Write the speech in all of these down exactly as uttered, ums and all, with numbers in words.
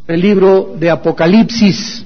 El libro de Apocalipsis,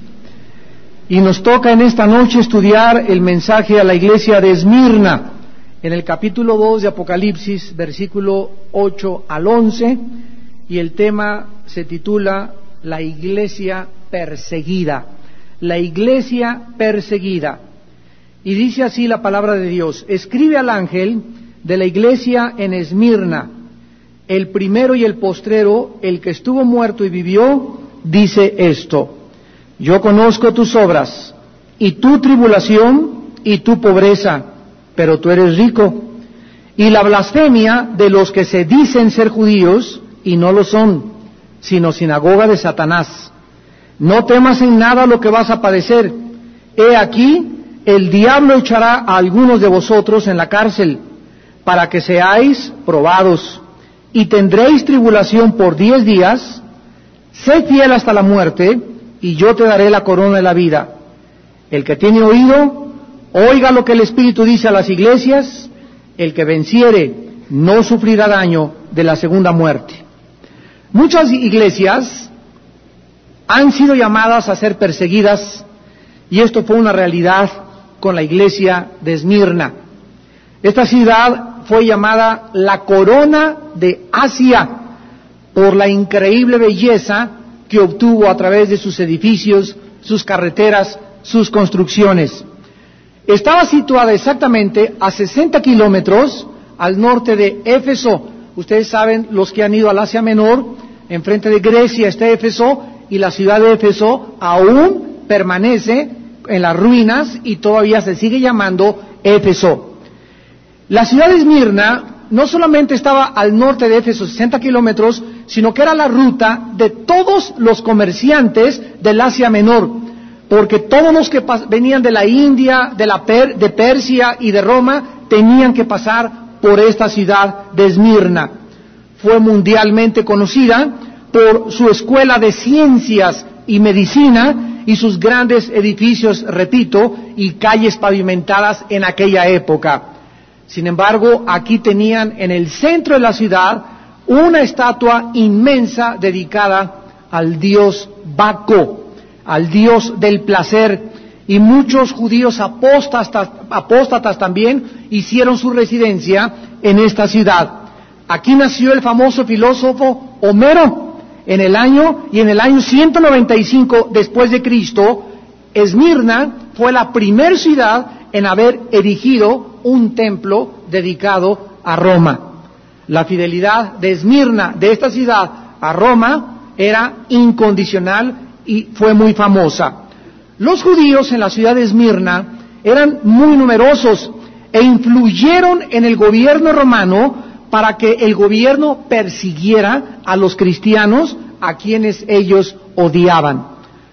y nos toca en esta noche estudiar el mensaje a la iglesia de Esmirna, en el capítulo dos de Apocalipsis, versículo ocho al once, y el tema se titula La iglesia perseguida, la iglesia perseguida. Y dice así la palabra de Dios: escribe al ángel de la iglesia en Esmirna, el primero y el postrero, el que estuvo muerto y vivió, dice esto: yo conozco tus obras, y tu tribulación, y tu pobreza, pero tú eres rico, y la blasfemia de los que se dicen ser judíos, y no lo son, sino sinagoga de Satanás. No temas en nada lo que vas a padecer. He aquí, el diablo echará a algunos de vosotros en la cárcel, para que seáis probados, y tendréis tribulación por diez días. Sé fiel hasta la muerte, y yo te daré la corona de la vida. El que tiene oído, oiga lo que el Espíritu dice a las iglesias. El que venciere no sufrirá daño de la segunda muerte. Muchas iglesias han sido llamadas a ser perseguidas, y esto fue una realidad con la iglesia de Esmirna. Esta ciudad fue llamada la corona de Asia, por la increíble belleza que obtuvo a través de sus edificios, sus carreteras, sus construcciones. Estaba situada exactamente a sesenta kilómetros al norte de Éfeso. Ustedes saben, los que han ido al Asia Menor, enfrente de Grecia está Éfeso, y la ciudad de Éfeso aún permanece en las ruinas y todavía se sigue llamando Éfeso. La ciudad de Esmirna no solamente estaba al norte de Éfeso, sesenta kilómetros, sino que era la ruta de todos los comerciantes del Asia Menor, porque todos los que venían de la India, de, la per de Persia y de Roma, tenían que pasar por esta ciudad de Esmirna. Fue mundialmente conocida por su escuela de ciencias y medicina y sus grandes edificios, repito, y calles pavimentadas en aquella época. Sin embargo, aquí tenían en el centro de la ciudad una estatua inmensa dedicada al dios Baco, al dios del placer, y muchos judíos apóstatas, apóstatas también hicieron su residencia en esta ciudad. Aquí nació el famoso filósofo Homero en el año y en el año ciento noventa y cinco después de Cristo. Esmirna fue la primer ciudad en haber erigido un templo dedicado a Roma. La fidelidad de Esmirna, de esta ciudad, a Roma era incondicional y fue muy famosa. Los judíos en la ciudad de Esmirna eran muy numerosos e influyeron en el gobierno romano para que el gobierno persiguiera a los cristianos, a quienes ellos odiaban.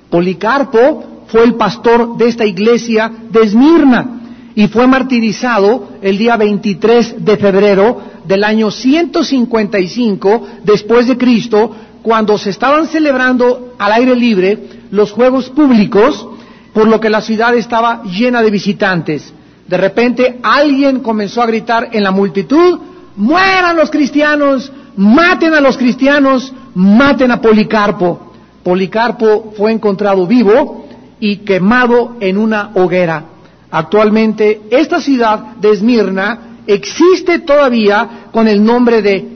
Policarpo fue el pastor de esta iglesia de Esmirna y fue martirizado el día veintitrés de febrero del año ciento cincuenta y cinco después de Cristo, cuando se estaban celebrando al aire libre los juegos públicos, por lo que la ciudad estaba llena de visitantes. De repente alguien comenzó a gritar en la multitud: ¡mueran los cristianos! ¡Maten a los cristianos! ¡Maten a Policarpo! Policarpo fue encontrado vivo y quemado en una hoguera. Actualmente esta ciudad de Esmirna existe todavía con el nombre de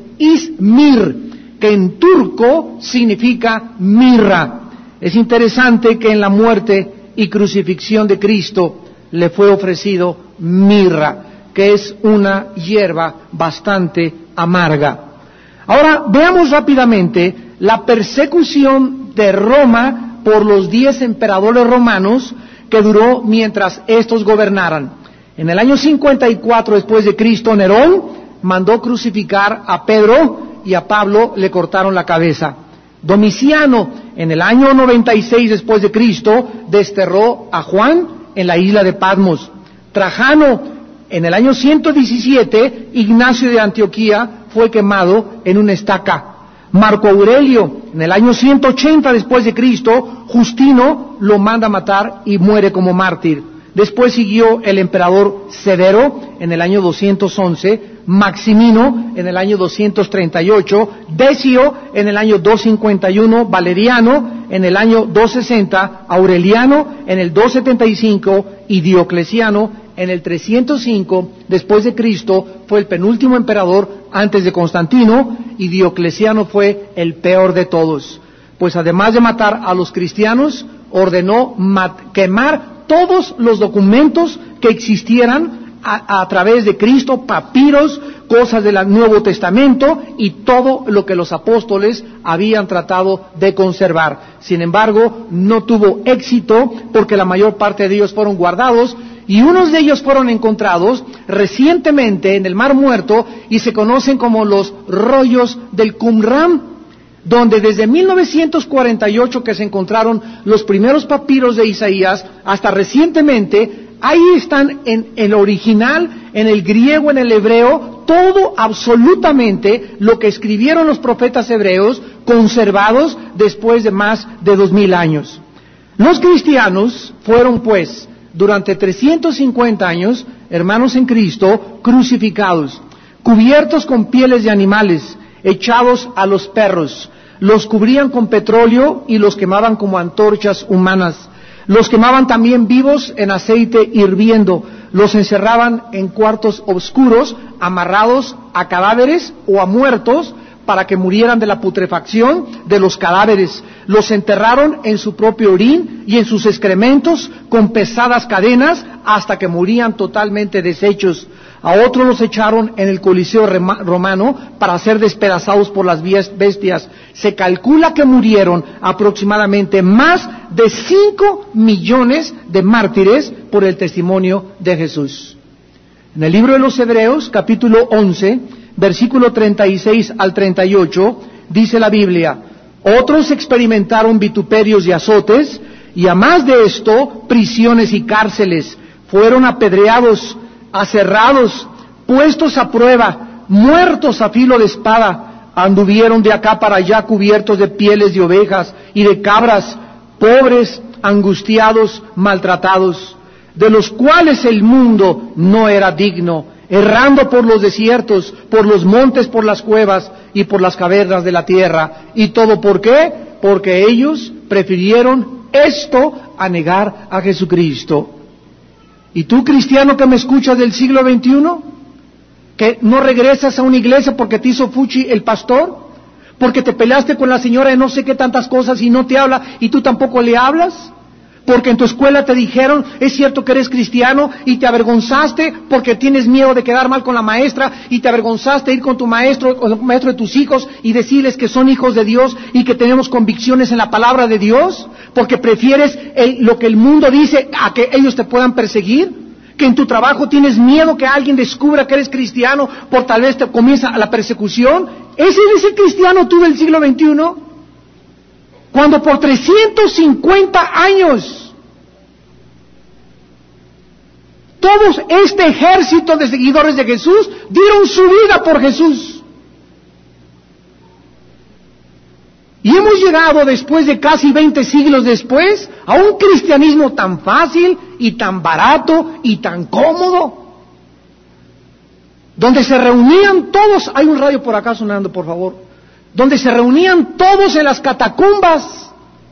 Izmir, que en turco significa mirra. Es interesante que en la muerte y crucifixión de Cristo le fue ofrecido mirra, que es una hierba bastante amarga. Ahora veamos rápidamente la persecución de Roma por los diez emperadores romanos que duró mientras estos gobernaran. En el año cincuenta y cuatro después de Cristo, Nerón mandó crucificar a Pedro y a Pablo le cortaron la cabeza. Domiciano, en el año noventa y seis después de Cristo, desterró a Juan en la isla de Patmos. Trajano, en el año ciento diecisiete, Ignacio de Antioquía fue quemado en una estaca. Marco Aurelio, en el año ciento ochenta después de Cristo, Justino lo manda a matar y muere como mártir. Después siguió el emperador Severo en el año doscientos once, Maximino en el año doscientos treinta y ocho, Decio en el año doscientos cincuenta y uno, Valeriano en el año doscientos sesenta, Aureliano en el doscientos setenta y cinco y Diocleciano en el trescientos cinco después de Cristo. Fue el penúltimo emperador antes de Constantino, y Diocleciano fue el peor de todos, pues además de matar a los cristianos, ordenó quemar todos los documentos que existieran a, a través de Cristo, papiros, cosas del Nuevo Testamento y todo lo que los apóstoles habían tratado de conservar. Sin embargo, no tuvo éxito, porque la mayor parte de ellos fueron guardados, y unos de ellos fueron encontrados recientemente en el Mar Muerto y se conocen como los rollos del Qumran, donde desde mil novecientos cuarenta y ocho que se encontraron los primeros papiros de Isaías hasta recientemente, ahí están en el original, en el griego, en el hebreo, todo absolutamente lo que escribieron los profetas hebreos, conservados después de más de dos mil años. Los cristianos fueron pues durante trescientos cincuenta años, hermanos en Cristo, crucificados, cubiertos con pieles de animales, echados a los perros, los cubrían con petróleo y los quemaban como antorchas humanas. Los quemaban también vivos en aceite hirviendo, los encerraban en cuartos oscuros, amarrados a cadáveres o a muertos, para que murieran de la putrefacción de los cadáveres. Los enterraron en su propio orín y en sus excrementos con pesadas cadenas hasta que morían totalmente deshechos. A otros los echaron en el Coliseo romano para ser despedazados por las bestias. Se calcula que murieron aproximadamente más de cinco millones de mártires por el testimonio de Jesús. En el libro de los Hebreos, capítulo once, versículo treinta y seis al treinta y ocho, dice la Biblia: otros experimentaron vituperios y azotes, y a más de esto, prisiones y cárceles. Fueron apedreados, aserrados, puestos a prueba, muertos a filo de espada. Anduvieron de acá para allá cubiertos de pieles de ovejas y de cabras, pobres, angustiados, maltratados, de los cuales el mundo no era digno, errando por los desiertos, por los montes, por las cuevas y por las cavernas de la tierra. ¿Y todo por qué? Porque ellos prefirieron esto a negar a Jesucristo. ¿Y tú, cristiano que me escuchas del siglo veintiuno, que no regresas a una iglesia porque te hizo fuchi el pastor, porque te peleaste con la señora de no sé qué tantas cosas y no te habla y tú tampoco le hablas? Porque en tu escuela te dijeron, es cierto que eres cristiano, y te avergonzaste porque tienes miedo de quedar mal con la maestra, y te avergonzaste de ir con tu maestro, con el maestro de tus hijos, y decirles que son hijos de Dios y que tenemos convicciones en la palabra de Dios, porque prefieres el, lo que el mundo dice a que ellos te puedan perseguir. Que en tu trabajo tienes miedo que alguien descubra que eres cristiano, por tal vez te comienza la persecución. ¿Ese es el cristiano tú del siglo veintiuno? Cuando por trescientos cincuenta años todos este ejército de seguidores de Jesús dieron su vida por Jesús. Y hemos llegado, después de casi veinte siglos después, a un cristianismo tan fácil y tan barato y tan cómodo, donde se reunían todos. Hay un radio por acá sonando, por favor. Donde se reunían todos en las catacumbas.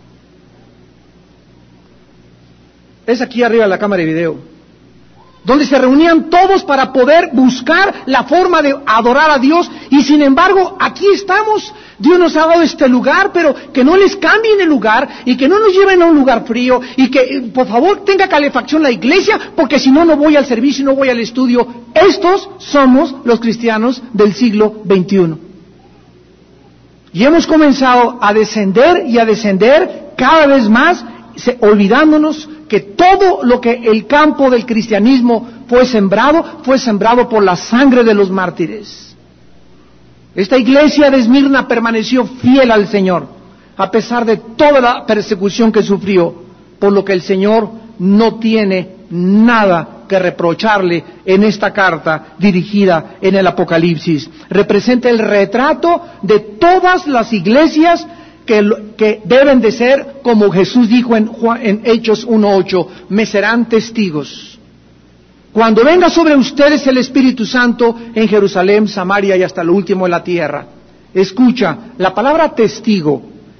Es aquí arriba la cámara de video. Donde se reunían todos para poder buscar la forma de adorar a Dios, y sin embargo aquí estamos. Dios nos ha dado este lugar, pero que no les cambien el lugar y que no nos lleven a un lugar frío, y que por favor tenga calefacción la iglesia, porque si no, no voy al servicio y no voy al estudio. Estos somos los cristianos del siglo veintiuno. Y hemos comenzado a descender y a descender cada vez más, olvidándonos que todo lo que el campo del cristianismo fue sembrado, fue sembrado por la sangre de los mártires. Esta iglesia de Esmirna permaneció fiel al Señor, a pesar de toda la persecución que sufrió, por lo que el Señor no tiene nada que reprocharle en esta carta dirigida en el Apocalipsis. Representa el retrato de todas las iglesias que, que deben de ser, como Jesús dijo en, Juan, en Hechos uno ocho, me serán testigos. Cuando venga sobre ustedes el Espíritu Santo en Jerusalén, Samaria y hasta lo último de la tierra. Escucha, la palabra testigo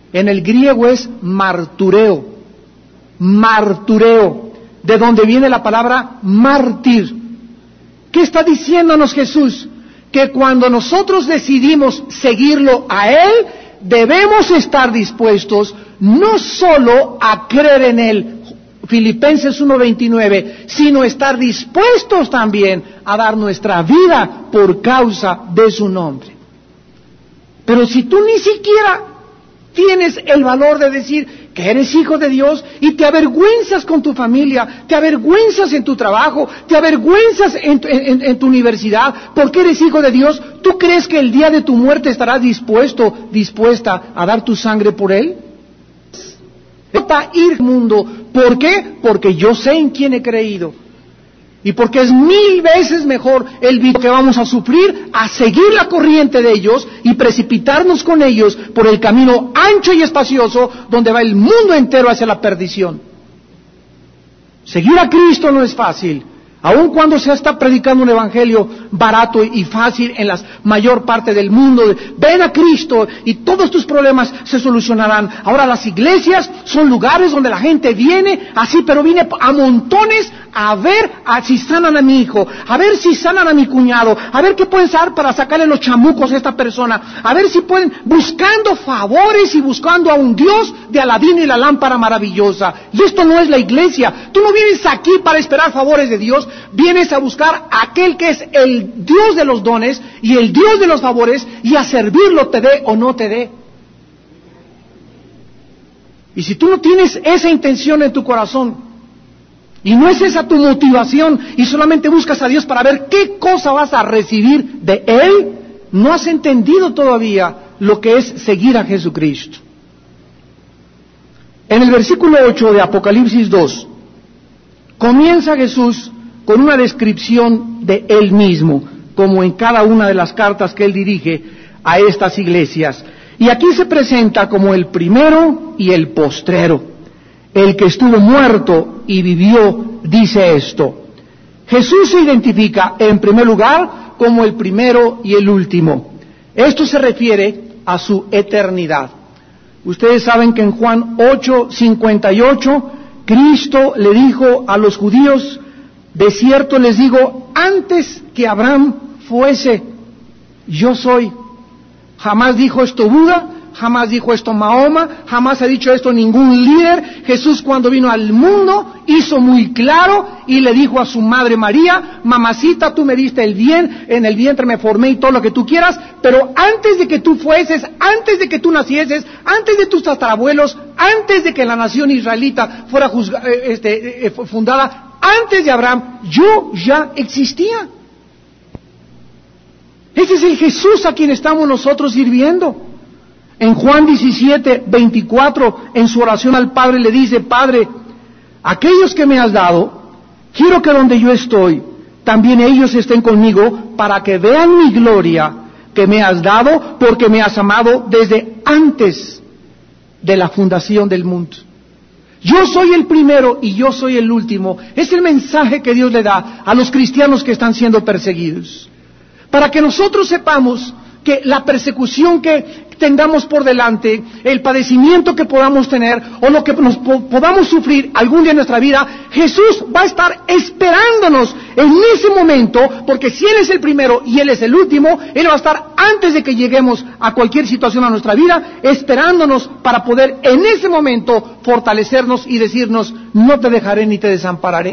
En el griego es martureo, martureo, de donde viene la palabra mártir. ¿Qué está diciéndonos Jesús? Que cuando nosotros decidimos seguirlo a Él, debemos estar dispuestos no solo a creer en Él, Filipenses uno veintinueve, sino estar dispuestos también a dar nuestra vida por causa de su nombre. Pero si tú ni siquiera tienes el valor de decir que eres hijo de Dios y te avergüenzas con tu familia, te avergüenzas en tu trabajo, te avergüenzas en tu, en, en tu universidad porque eres hijo de Dios, ¿tú crees que el día de tu muerte estarás dispuesto, dispuesta a dar tu sangre por Él? Para ir al mundo. ¿Por qué? Porque yo sé en quién he creído. Y porque es mil veces mejor el que vamos a sufrir a seguir la corriente de ellos y precipitarnos con ellos por el camino ancho y espacioso donde va el mundo entero hacia la perdición. Seguir a Cristo no es fácil, aun cuando se está predicando un evangelio barato y fácil en la mayor parte del mundo. Ven a Cristo y todos tus problemas se solucionarán. Ahora las iglesias son lugares donde la gente viene así, pero viene a montones a ver a si sanan a mi hijo, a ver si sanan a mi cuñado, a ver qué pueden hacer para sacarle los chamucos a esta persona, a ver si pueden, buscando favores y buscando a un Dios de Aladino y la lámpara maravillosa. Y esto no es la iglesia. Tú no vienes aquí para esperar favores de Dios, vienes a buscar a aquel que es el Dios de los dones y el Dios de los favores, y a servirlo te dé o no te dé. Y si tú no tienes esa intención en tu corazón, y no es esa tu motivación, y solamente buscas a Dios para ver qué cosa vas a recibir de Él, no has entendido todavía lo que es seguir a Jesucristo. En el versículo ocho de Apocalipsis dos, comienza Jesús con una descripción de Él mismo, como en cada una de las cartas que Él dirige a estas iglesias. Y aquí se presenta como el primero y el postrero. El que estuvo muerto y vivió, dice esto. Jesús se identifica en primer lugar como el primero y el último. Esto se refiere a su eternidad. Ustedes saben que en Juan ocho cincuenta y ocho, Cristo le dijo a los judíos: de cierto les digo, antes que Abraham fuese, yo soy. Jamás dijo esto Buda, jamás dijo esto Mahoma, jamás ha dicho esto ningún líder. Jesús, cuando vino al mundo, hizo muy claro y le dijo a su madre María: mamacita, tú me diste el bien, en el vientre me formé y todo lo que tú quieras, pero antes de que tú fueses, antes de que tú nacieses, antes de tus tatarabuelos, antes de que la nación israelita fuera juzga, este, eh, fundada, antes de Abraham, yo ya existía. Ese es el Jesús a quien estamos nosotros sirviendo. En Juan diecisiete veinticuatro, en su oración al Padre, le dice: Padre, aquellos que me has dado, quiero que donde yo estoy, también ellos estén conmigo, para que vean mi gloria que me has dado, porque me has amado desde antes de la fundación del mundo. Yo soy el primero y yo soy el último. Es el mensaje que Dios le da a los cristianos que están siendo perseguidos, para que nosotros sepamos que la persecución que tengamos por delante, el padecimiento que podamos tener o lo que nos po- podamos sufrir algún día en nuestra vida, Jesús va a estar esperándonos en ese momento, porque si Él es el primero y Él es el último, Él va a estar antes de que lleguemos a cualquier situación a nuestra vida, esperándonos para poder en ese momento fortalecernos y decirnos: no te dejaré ni te desampararé.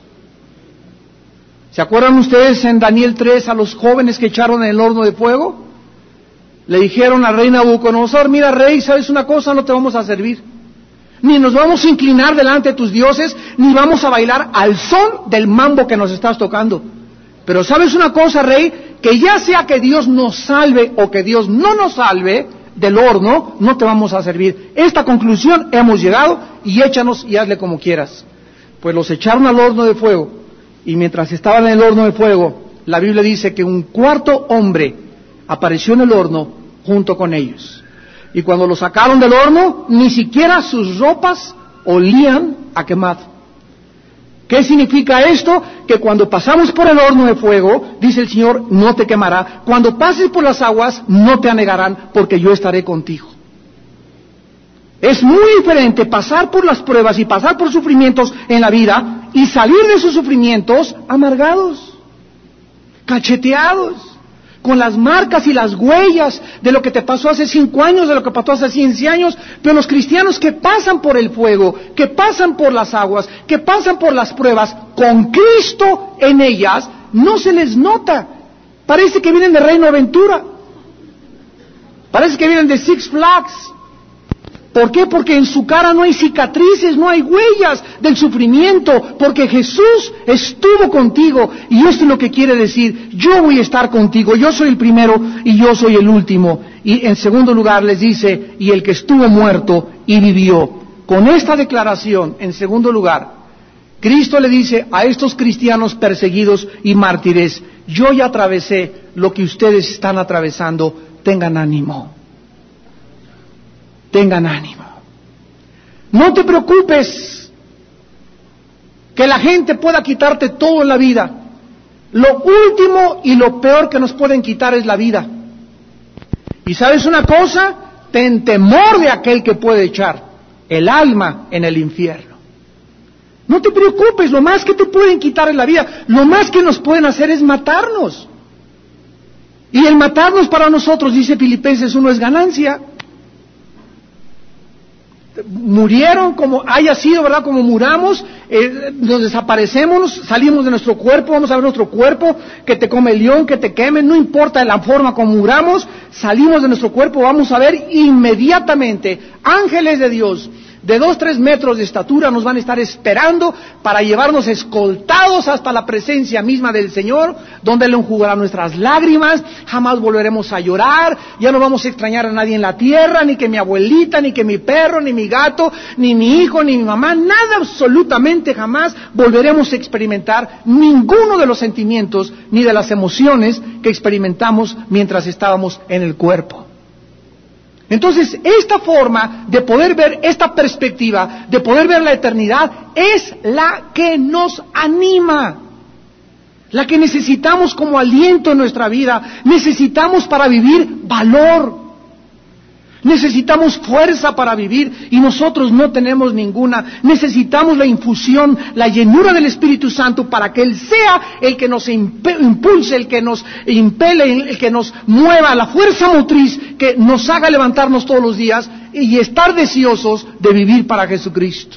¿Se acuerdan ustedes en Daniel tres a los jóvenes que echaron en el horno de fuego? Le dijeron al rey Nabucodonosor: mira, rey, ¿sabes una cosa? No te vamos a servir, ni nos vamos a inclinar delante de tus dioses, ni vamos a bailar al son del mambo que nos estás tocando. Pero ¿sabes una cosa, rey? Que ya sea que Dios nos salve o que Dios no nos salve del horno, no te vamos a servir. Esta conclusión hemos llegado, y échanos y hazle como quieras. Pues los echaron al horno de fuego, y mientras estaban en el horno de fuego, la Biblia dice que un cuarto hombre apareció en el horno junto con ellos. Y cuando lo sacaron del horno, ni siquiera sus ropas olían a quemado. ¿Qué significa esto? Que cuando pasamos por el horno de fuego, dice el Señor, no te quemará. Cuando pases por las aguas, no te anegarán, porque yo estaré contigo. Es muy diferente pasar por las pruebas y pasar por sufrimientos en la vida y salir de esos sufrimientos amargados, cacheteados, con las marcas y las huellas de lo que te pasó hace cinco años, de lo que pasó hace cien años. Pero los cristianos que pasan por el fuego, que pasan por las aguas, que pasan por las pruebas, con Cristo en ellas, no se les nota. Parece que vienen de Reino Aventura. Parece que vienen de Six Flags. ¿Por qué? Porque en su cara no hay cicatrices, no hay huellas del sufrimiento, porque Jesús estuvo contigo. Y esto es lo que quiere decir: yo voy a estar contigo, yo soy el primero y yo soy el último. Y en segundo lugar les dice: y el que estuvo muerto y vivió. Con esta declaración, en segundo lugar, Cristo le dice a estos cristianos perseguidos y mártires: yo ya atravesé lo que ustedes están atravesando, tengan ánimo. Tengan ánimo. No te preocupes que la gente pueda quitarte todo en la vida. Lo último y lo peor que nos pueden quitar es la vida. Y ¿sabes una cosa? Ten temor de aquel que puede echar el alma en el infierno. No te preocupes, lo más que te pueden quitar es la vida. Lo más que nos pueden hacer es matarnos. Y el matarnos para nosotros, dice Filipenses uno, es ganancia. Murieron como haya sido, ¿verdad? Como muramos, eh, nos desaparecemos, salimos de nuestro cuerpo, vamos a ver nuestro cuerpo, que te come el león, que te queme, no importa la forma como muramos, salimos de nuestro cuerpo, vamos a ver inmediatamente ángeles de Dios de dos, tres metros de estatura nos van a estar esperando para llevarnos escoltados hasta la presencia misma del Señor, donde Él enjugará nuestras lágrimas, jamás volveremos a llorar, ya no vamos a extrañar a nadie en la tierra, ni que mi abuelita, ni que mi perro, ni mi gato, ni mi hijo, ni mi mamá, nada, absolutamente jamás volveremos a experimentar ninguno de los sentimientos, ni de las emociones que experimentamos mientras estábamos en el cuerpo. Entonces, esta forma de poder ver esta perspectiva, de poder ver la eternidad, es la que nos anima, la que necesitamos como aliento en nuestra vida, necesitamos para vivir valor, necesitamos fuerza para vivir y nosotros no tenemos ninguna. Necesitamos la infusión, la llenura del Espíritu Santo para que Él sea el que nos impulse, el que nos impele, el que nos mueva, la fuerza motriz que nos haga levantarnos todos los días y estar deseosos de vivir para Jesucristo.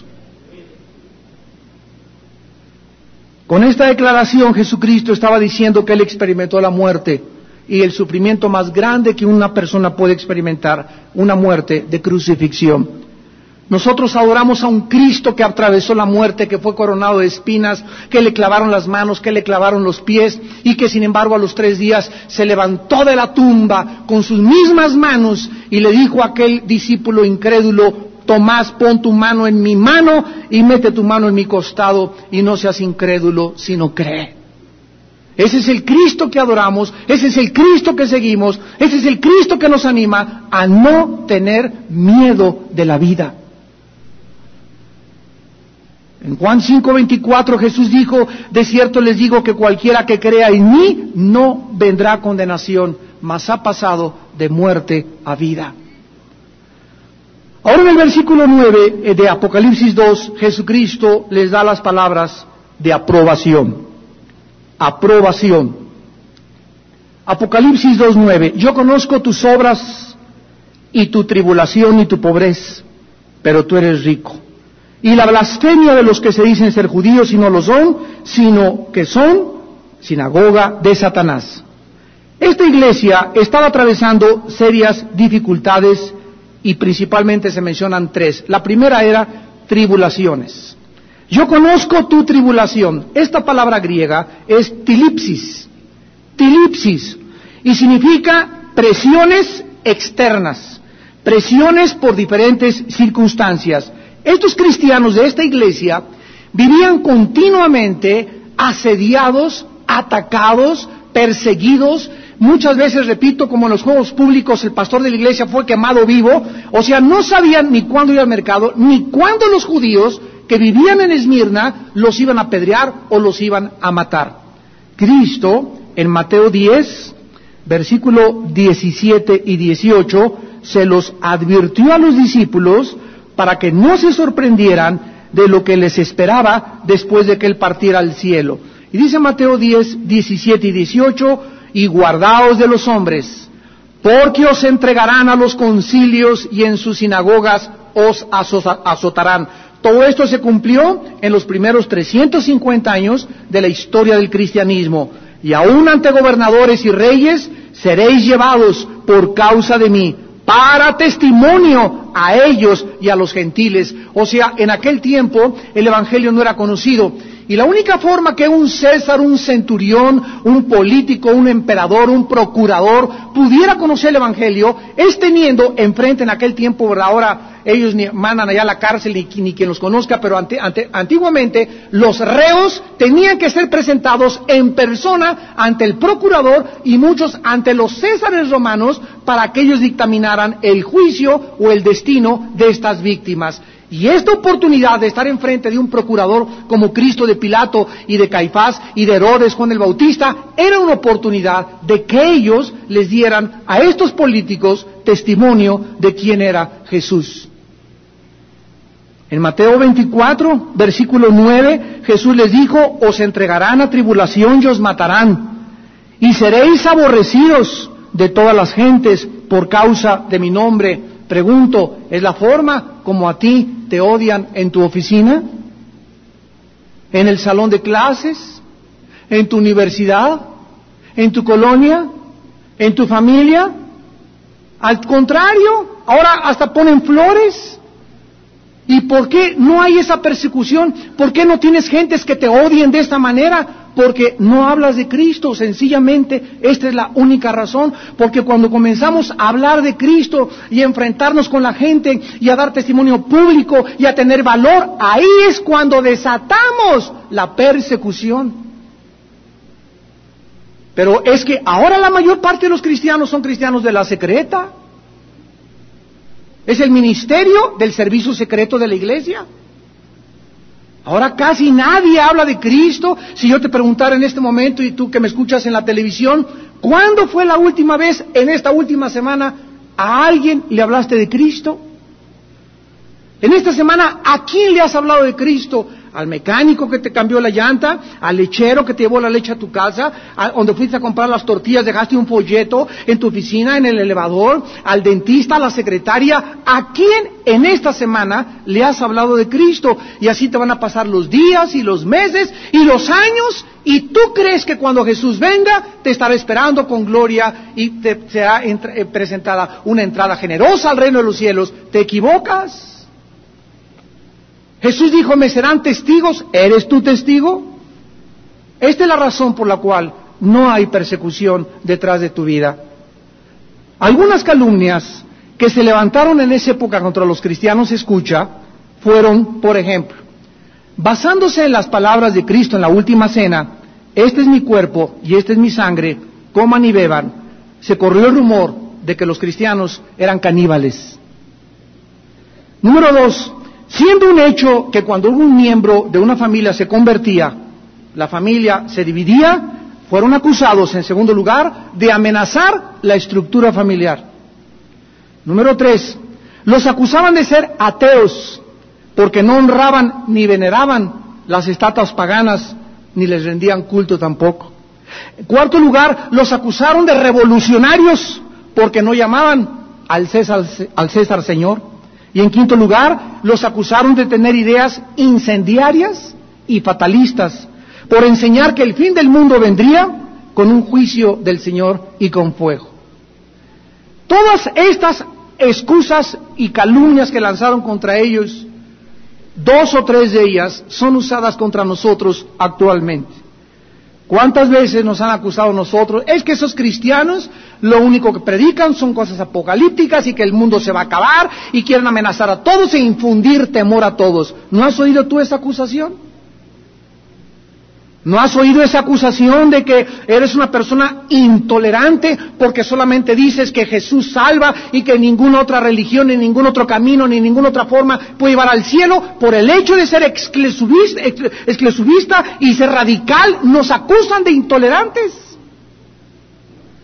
Con esta declaración Jesucristo estaba diciendo que Él experimentó la muerte y el sufrimiento más grande que una persona puede experimentar, una muerte de crucifixión. Nosotros adoramos a un Cristo que atravesó la muerte, que fue coronado de espinas, que le clavaron las manos, que le clavaron los pies, y que sin embargo a los tres días se levantó de la tumba con sus mismas manos y le dijo a aquel discípulo incrédulo: Tomás, pon tu mano en mi mano y mete tu mano en mi costado, y no seas incrédulo, sino cree. Ese es el Cristo que adoramos, ese es el Cristo que seguimos, ese es el Cristo que nos anima a no tener miedo de la vida. En Juan cinco veinticuatro Jesús dijo: de cierto les digo que cualquiera que crea en mí no vendrá a condenación, mas ha pasado de muerte a vida. Ahora en el versículo nueve de Apocalipsis dos, Jesucristo les da las palabras de aprobación. Aprobación. Apocalipsis dos nueve. Yo conozco tus obras y tu tribulación y tu pobreza, pero tú eres rico. Y la blasfemia de los que se dicen ser judíos y no lo son, sino que son sinagoga de Satanás. Esta iglesia estaba atravesando serias dificultades y principalmente se mencionan tres. La primera era tribulaciones. Yo conozco tu tribulación. Esta palabra griega es tilipsis, tilipsis, y significa presiones externas, presiones por diferentes circunstancias. Estos cristianos de esta iglesia vivían continuamente asediados, atacados, perseguidos. Muchas veces, repito, como en los juegos públicos, el pastor de la iglesia fue quemado vivo. O sea, no sabían ni cuándo ir al mercado, ni cuándo los judíos que vivían en Esmirna los iban a apedrear o los iban a matar. Cristo, en Mateo diez, versículo diecisiete y dieciocho, se los advirtió a los discípulos para que no se sorprendieran de lo que les esperaba después de que él partiera al cielo. Y dice Mateo diez, diecisiete y dieciocho, y guardaos de los hombres, porque os entregarán a los concilios y en sus sinagogas os azotarán. Todo esto se cumplió en los primeros trescientos cincuenta años de la historia del cristianismo. Y aún ante gobernadores y reyes seréis llevados por causa de mí, para testimonio a ellos y a los gentiles. O sea, en aquel tiempo el evangelio no era conocido. Y la única forma que un César, un centurión, un político, un emperador, un procurador pudiera conocer el evangelio es teniendo enfrente en aquel tiempo, ¿verdad? Ahora ellos ni mandan allá a la cárcel ni, ni quien los conozca, pero ante, ante, antiguamente los reos tenían que ser presentados en persona ante el procurador y muchos ante los césares romanos para que ellos dictaminaran el juicio o el destino de estas víctimas. Y esta oportunidad de estar enfrente de un procurador como Cristo, de Pilato y de Caifás y de Herodes, Juan el Bautista, era una oportunidad de que ellos les dieran a estos políticos testimonio de quién era Jesús. En Mateo veinticuatro, versículo nueve, Jesús les dijo, os entregarán a tribulación y os matarán, y seréis aborrecidos de todas las gentes por causa de mi nombre. Pregunto, ¿es la forma como a ti te odian en tu oficina? ¿En el salón de clases? ¿En tu universidad? ¿En tu colonia? ¿En tu familia? Al contrario, ahora hasta ponen flores. ¿Y por qué no hay esa persecución? ¿Por qué no tienes gentes que te odien de esta manera? Porque no hablas de Cristo, sencillamente esta es la única razón, porque cuando comenzamos a hablar de Cristo y a enfrentarnos con la gente y a dar testimonio público y a tener valor, ahí es cuando desatamos la persecución. Pero es que ahora la mayor parte de los cristianos son cristianos de la secreta. Es el ministerio del servicio secreto de la iglesia. Ahora casi nadie habla de Cristo. Si yo te preguntara en este momento, y tú que me escuchas en la televisión, ¿cuándo fue la última vez en esta última semana a alguien le hablaste de Cristo? En esta semana, ¿a quién le has hablado de Cristo? ¿Al mecánico que te cambió la llanta? ¿Al lechero que te llevó la leche a tu casa? ¿A donde fuiste a comprar las tortillas dejaste un folleto? ¿En tu oficina, en el elevador? ¿Al dentista, a la secretaria? ¿A quién en esta semana le has hablado de Cristo? Y así te van a pasar los días y los meses y los años, y tú crees que cuando Jesús venga te estará esperando con gloria y te será entre, eh, presentada una entrada generosa al reino de los cielos. ¿Te equivocas? Jesús dijo, me serán testigos. ¿Eres tú testigo? Esta es la razón por la cual no hay persecución detrás de tu vida. Algunas calumnias que se levantaron en esa época contra los cristianos, escucha, fueron, por ejemplo, basándose en las palabras de Cristo en la última cena, este es mi cuerpo y esta es mi sangre, coman y beban. Se corrió el rumor de que los cristianos eran caníbales. Número dos, siendo un hecho que cuando un miembro de una familia se convertía, la familia se dividía, fueron acusados, en segundo lugar, de amenazar la estructura familiar. Número tres, los acusaban de ser ateos, porque no honraban ni veneraban las estatuas paganas, ni les rendían culto tampoco. En cuarto lugar, los acusaron de revolucionarios, porque no llamaban al César, al César Señor. Y en quinto lugar, los acusaron de tener ideas incendiarias y fatalistas, por enseñar que el fin del mundo vendría con un juicio del Señor y con fuego. Todas estas excusas y calumnias que lanzaron contra ellos, dos o tres de ellas son usadas contra nosotros actualmente. ¿Cuántas veces nos han acusado nosotros? Es que esos cristianos lo único que predican son cosas apocalípticas y que el mundo se va a acabar y quieren amenazar a todos e infundir temor a todos. ¿No has oído tú esa acusación? ¿No has oído esa acusación de que eres una persona intolerante porque solamente dices que Jesús salva y que ninguna otra religión, ni ningún otro camino, ni ninguna otra forma puede llevar al cielo? Por el hecho de ser exclusivista, exclusivista y ser radical, nos acusan de intolerantes.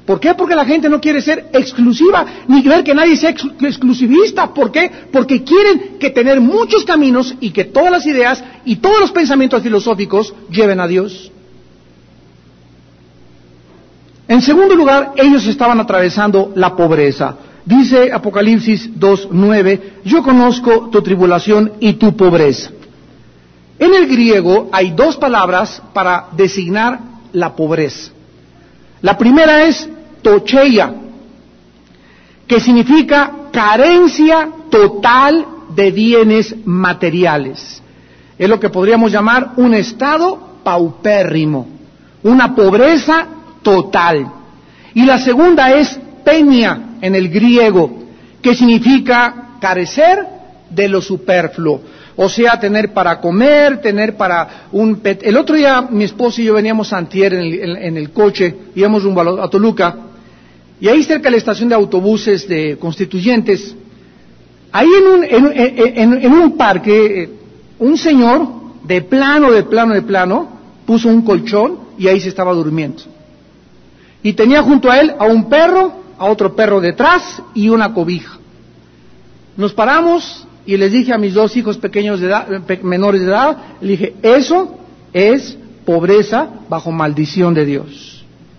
¿Por qué? Porque la gente no quiere ser exclusiva, ni ver que nadie sea ex exclusivista. ¿Por qué? Porque quieren que tener muchos caminos y que todas las ideas y todos los pensamientos filosóficos lleven a Dios. En segundo lugar, ellos estaban atravesando la pobreza. Dice Apocalipsis dos nueve, yo conozco tu tribulación y tu pobreza. En el griego hay dos palabras para designar la pobreza. La primera es tocheia, que significa carencia total de bienes materiales. Es lo que podríamos llamar un estado paupérrimo, una pobreza total. Y la segunda es penia en el griego, que significa carecer de lo superfluo. O sea, tener para comer, tener para un... Pet... El otro día mi esposo y yo veníamos a antier en el, en, en el coche, íbamos rumbo a Toluca, y ahí cerca de la estación de autobuses de Constituyentes, ahí en un, en, en, en un parque, un señor de plano, de plano, de plano, puso un colchón y ahí se estaba durmiendo. Y tenía junto a él a un perro, a otro perro detrás y una cobija. Nos paramos y les dije a mis dos hijos pequeños de edad, menores de edad, le dije, eso es pobreza bajo maldición de Dios.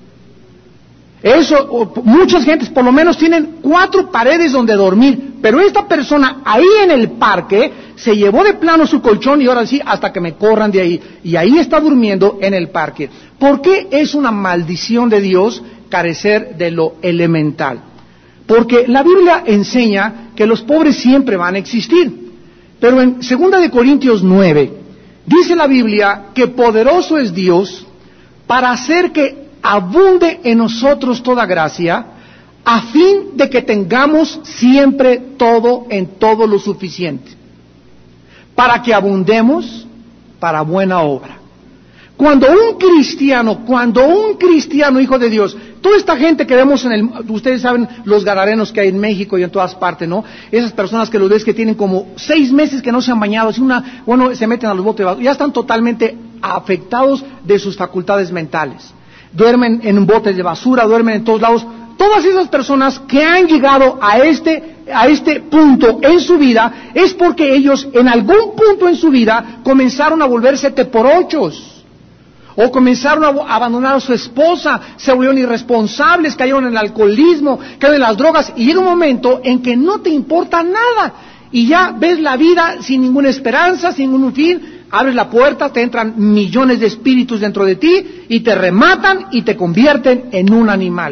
Eso, muchas gentes por lo menos tienen cuatro paredes donde dormir, pero esta persona ahí en el parque se llevó de plano su colchón y ahora sí, hasta que me corran de ahí, y ahí está durmiendo en el parque. ¿Por qué es una maldición de Dios carecer de lo elemental? Porque la Biblia enseña que los pobres siempre van a existir. Pero en segunda de Corintios nueve, dice la Biblia que poderoso es Dios para hacer que abunde en nosotros toda gracia, a fin de que tengamos siempre todo en todo lo suficiente, para que abundemos para buena obra. Cuando un cristiano, cuando un cristiano, hijo de Dios, toda esta gente que vemos en el, ustedes saben los gadarenos que hay en México y en todas partes, ¿no? Esas personas que los ves que tienen como seis meses que no se han bañado, si una, bueno, se meten a los botes de basura, ya están totalmente afectados de sus facultades mentales. Duermen en botes de basura, duermen en todos lados. Todas esas personas que han llegado a este, a este punto en su vida, es porque ellos en algún punto en su vida comenzaron a volverse teporochos. O comenzaron a abandonar a su esposa, se volvieron irresponsables, cayeron en el alcoholismo, cayeron en las drogas, y llega un momento en que no te importa nada, y ya ves la vida sin ninguna esperanza, sin ningún fin, abres la puerta, te entran millones de espíritus dentro de ti, y te rematan y te convierten en un animal.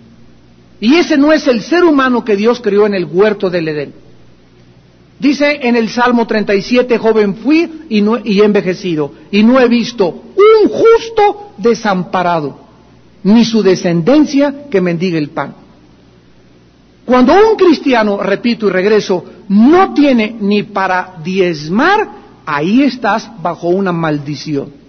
Y ese no es el ser humano que Dios creó en el huerto del Edén. Dice en el Salmo treinta y siete, joven fui y, no, y he envejecido, y no he visto un justo desamparado, ni su descendencia que mendigue el pan. Cuando un cristiano, repito y regreso, no tiene ni para diezmar, ahí estás bajo una maldición.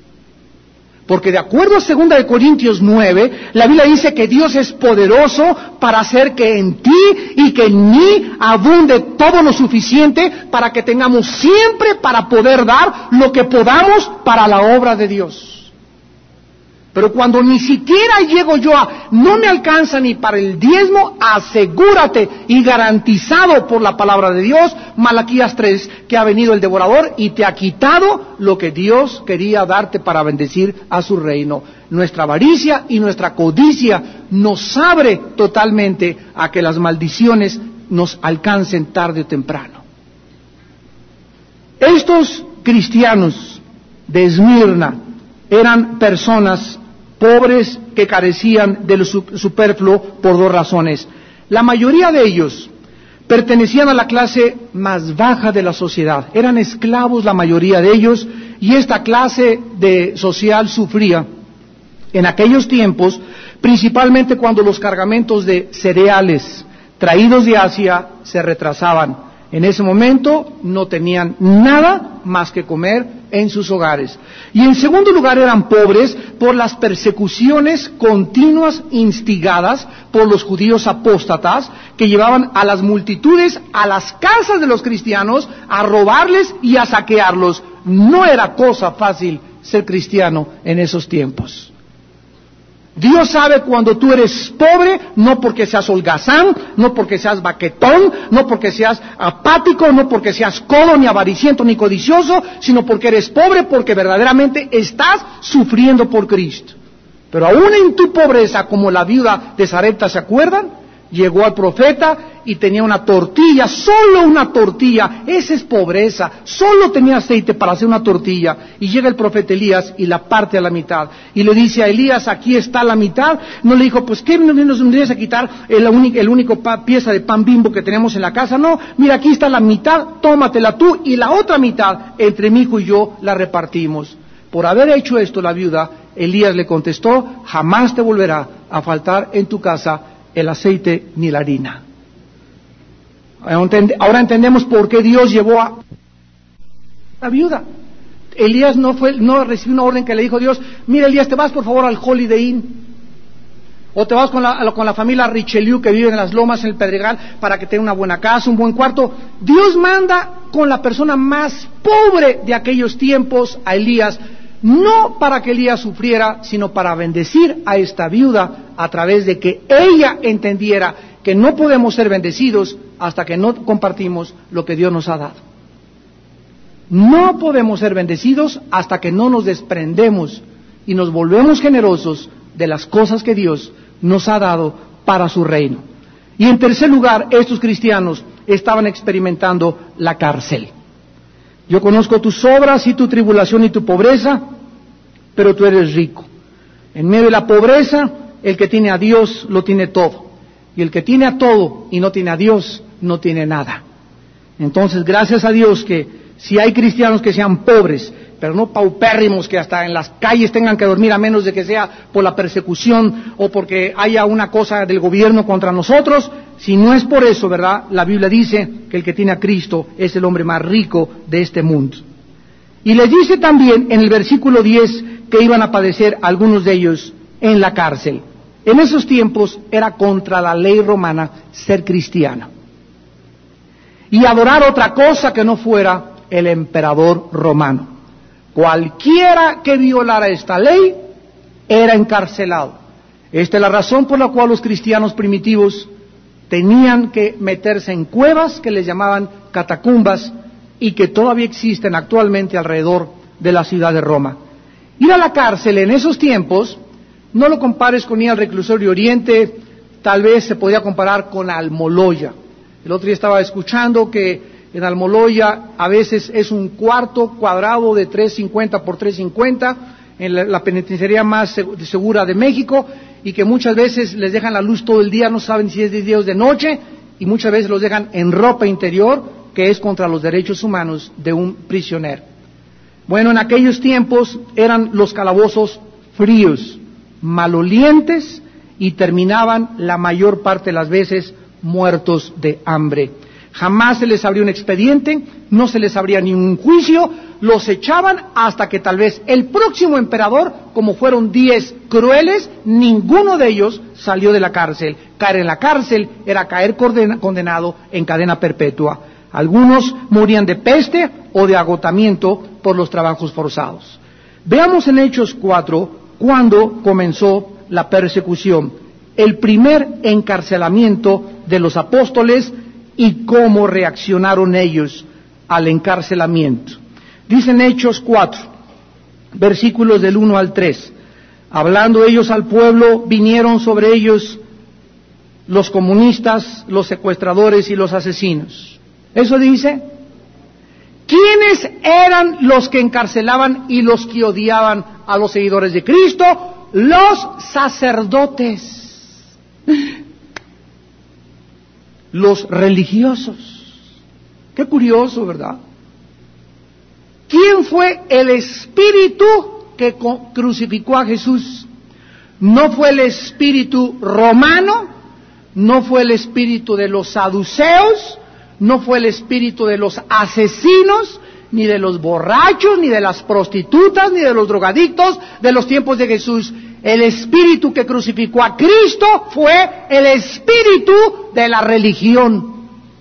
Porque de acuerdo a segunda de Corintios nueve, la Biblia dice que Dios es poderoso para hacer que en ti y que en mí abunde todo lo suficiente para que tengamos siempre para poder dar lo que podamos para la obra de Dios. Pero cuando ni siquiera llego yo a, no me alcanza ni para el diezmo, asegúrate y garantizado por la palabra de Dios, Malaquías tres, que ha venido el devorador y te ha quitado lo que Dios quería darte para bendecir a su reino. Nuestra avaricia y nuestra codicia nos abre totalmente a que las maldiciones nos alcancen tarde o temprano. Estos cristianos de Esmirna eran personas pobres que carecían de lo superfluo por dos razones. La mayoría de ellos pertenecían a la clase más baja de la sociedad, eran esclavos la mayoría de ellos, y esta clase de social sufría en aquellos tiempos, principalmente cuando los cargamentos de cereales traídos de Asia se retrasaban. En ese momento no tenían nada más que comer en sus hogares. Y en segundo lugar eran pobres por las persecuciones continuas instigadas por los judíos apóstatas que llevaban a las multitudes a las casas de los cristianos a robarles y a saquearlos. No era cosa fácil ser cristiano en esos tiempos. Dios sabe cuando tú eres pobre, no porque seas holgazán, no porque seas baquetón, no porque seas apático, no porque seas codo, ni avariciento, ni codicioso, sino porque eres pobre, porque verdaderamente estás sufriendo por Cristo. Pero aún en tu pobreza, como la viuda de Sarepta, ¿se acuerdan? Llegó al profeta y tenía una tortilla, solo una tortilla. Esa es pobreza, solo tenía aceite para hacer una tortilla. Y llega el profeta Elías y la parte a la mitad. Y le dice a Elías, aquí está la mitad. No le dijo, pues ¿qué nos vendrías a quitar el único, el único pa, pieza de pan Bimbo que tenemos en la casa? No, mira, aquí está la mitad, tómatela tú, y la otra mitad, entre mi hijo y yo, la repartimos. Por haber hecho esto la viuda, Elías le contestó, jamás te volverá a faltar en tu casa el aceite ni la harina. Ahora entendemos por qué Dios llevó a la viuda. Elías no fue, no recibió una orden que le dijo Dios, mira Elías, te vas por favor al Holiday Inn, o te vas con la, con la familia Richelieu que vive en las lomas, en el Pedregal, para que tenga una buena casa, un buen cuarto. Dios manda con la persona más pobre de aquellos tiempos a Elías, no para que Elías sufriera, sino para bendecir a esta viuda a través de que ella entendiera que no podemos ser bendecidos hasta que no compartimos lo que Dios nos ha dado. No podemos ser bendecidos hasta que no nos desprendemos y nos volvemos generosos de las cosas que Dios nos ha dado para su reino. Y en tercer lugar, estos cristianos estaban experimentando la cárcel. Yo conozco tus obras y tu tribulación y tu pobreza, pero tú eres rico. En medio de la pobreza, el que tiene a Dios lo tiene todo. Y el que tiene a todo y no tiene a Dios, no tiene nada. Entonces, gracias a Dios que si hay cristianos que sean pobres, pero no paupérrimos, que hasta en las calles tengan que dormir, a menos de que sea por la persecución o porque haya una cosa del gobierno contra nosotros. Si no es por eso, ¿verdad? La Biblia dice que el que tiene a Cristo es el hombre más rico de este mundo. Y les dice también en el versículo diez que iban a padecer algunos de ellos en la cárcel. En esos tiempos era contra la ley romana ser cristiano y adorar otra cosa que no fuera el emperador romano. Cualquiera que violara esta ley era encarcelado. Esta es la razón por la cual los cristianos primitivos tenían que meterse en cuevas que les llamaban catacumbas y que todavía existen actualmente alrededor de la ciudad de Roma. Ir a la cárcel en esos tiempos, no lo compares con ir al reclusorio Oriente, tal vez se podía comparar con Almoloya. El otro día estaba escuchando que en Almoloya a veces es un cuarto cuadrado de tres cincuenta por tres cincuenta, en la, la penitenciaría más segura de México, y que muchas veces les dejan la luz todo el día, no saben si es de día o de noche, y muchas veces los dejan en ropa interior, que es contra los derechos humanos de un prisionero. Bueno, en aquellos tiempos eran los calabozos fríos, malolientes, y terminaban la mayor parte de las veces muertos de hambre. Jamás se les abría un expediente, no se les abría ni un juicio, los echaban hasta que tal vez el próximo emperador, como fueron diez crueles, ninguno de ellos salió de la cárcel. Caer en la cárcel era caer condenado en cadena perpetua. Algunos morían de peste o de agotamiento por los trabajos forzados. Veamos en Hechos cuatro cuándo comenzó la persecución, el primer encarcelamiento de los apóstoles y cómo reaccionaron ellos al encarcelamiento. Dicen Hechos cuatro, versículos del uno al tres. Hablando ellos al pueblo, vinieron sobre ellos los comunistas, los secuestradores y los asesinos. Eso dice. ¿Quiénes eran los que encarcelaban y los que odiaban a los seguidores de Cristo? Los sacerdotes. Los religiosos. Qué curioso, ¿verdad? ¿Quién fue el espíritu que crucificó a Jesús? No fue el espíritu romano, no fue el espíritu de los saduceos, no fue el espíritu de los asesinos, ni de los borrachos, ni de las prostitutas, ni de los drogadictos de los tiempos de Jesús. El espíritu que crucificó a Cristo fue el espíritu de la religión.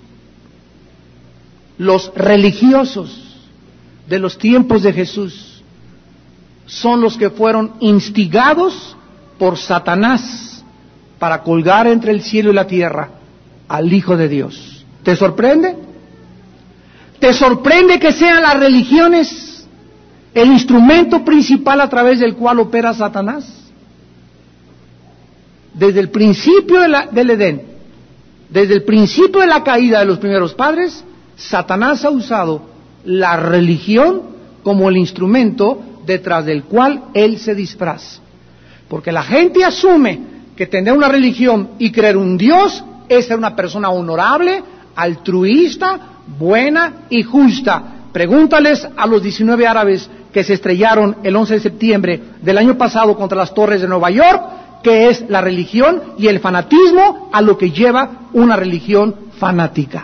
Los religiosos de los tiempos de Jesús son los que fueron instigados por Satanás para colgar entre el cielo y la tierra al Hijo de Dios. ¿Te sorprende? ¿Te sorprende que sean las religiones el instrumento principal a través del cual opera Satanás? Desde el principio de la, del Edén, desde el principio de la caída de los primeros padres, Satanás ha usado la religión como el instrumento detrás del cual él se disfraza. Porque la gente asume que tener una religión y creer un Dios es ser una persona honorable, altruista, buena y justa. Pregúntales a los diecinueve árabes que se estrellaron el once de septiembre del año pasado contra las torres de Nueva York, qué es la religión y el fanatismo a lo que lleva una religión fanática.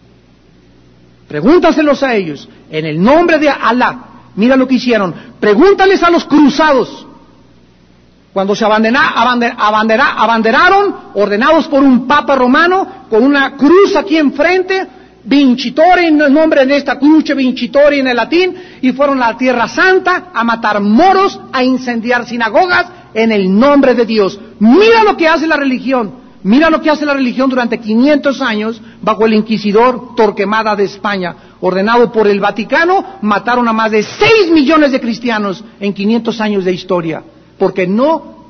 Pregúntaselos a ellos, en el nombre de Alá. Mira lo que hicieron. Pregúntales a los cruzados, cuando se abandera, abander, abandera, abanderaron, ordenados por un papa romano, con una cruz aquí enfrente, vincitore en el nombre de esta cruz, vincitore en el latín, y fueron a la Tierra Santa a matar moros, a incendiar sinagogas, en el nombre de Dios. Mira lo que hace la religión. Mira lo que hace la religión durante quinientos años bajo el inquisidor Torquemada de España. Ordenado por el Vaticano, mataron a más de seis millones de cristianos en quinientos años de historia, porque no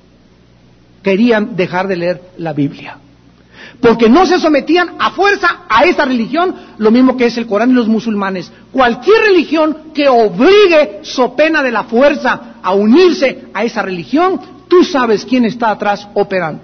querían dejar de leer la Biblia. Porque no se sometían a fuerza a esta religión, lo mismo que es el Corán y los musulmanes. Cualquier religión que obligue, so pena de la fuerza, a unirse a esa religión, tú sabes quién está atrás operando.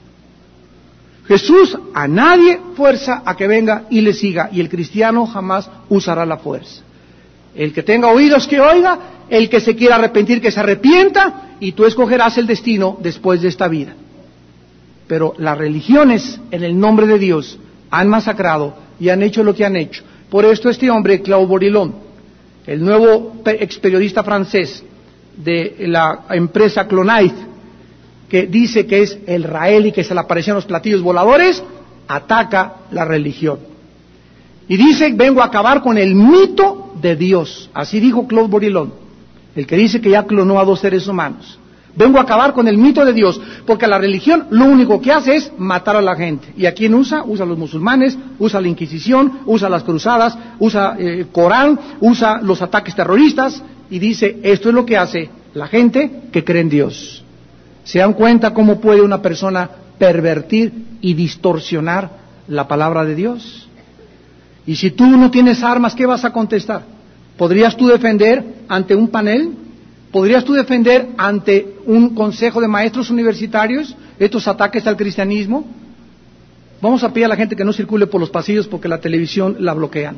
Jesús a nadie fuerza a que venga y le siga, y el cristiano jamás usará la fuerza. El que tenga oídos que oiga, el que se quiera arrepentir que se arrepienta, y tú escogerás el destino después de esta vida. Pero las religiones, en el nombre de Dios, han masacrado y han hecho lo que han hecho. Por esto este hombre, Claude Bourillon, el nuevo ex periodista francés de la empresa Clonite, que dice que es el Rael y que se le aparecían los platillos voladores, ataca la religión. Y dice, vengo a acabar con el mito de Dios. Así dijo Claude Bourillon, el que dice que ya clonó a dos seres humanos. Vengo a acabar con el mito de Dios, porque la religión lo único que hace es matar a la gente. ¿Y a quién usa? Usa a los musulmanes, usa la Inquisición, usa las cruzadas, usa el eh, Corán, usa los ataques terroristas, y dice, esto es lo que hace la gente que cree en Dios. ¿Se dan cuenta cómo puede una persona pervertir y distorsionar la palabra de Dios? Y si tú no tienes armas, ¿qué vas a contestar? ¿Podrías tú defender ante un panel? ¿Podrías tú defender ante un consejo de maestros universitarios estos ataques al cristianismo? Vamos a pedir a la gente que no circule por los pasillos porque la televisión la bloquean.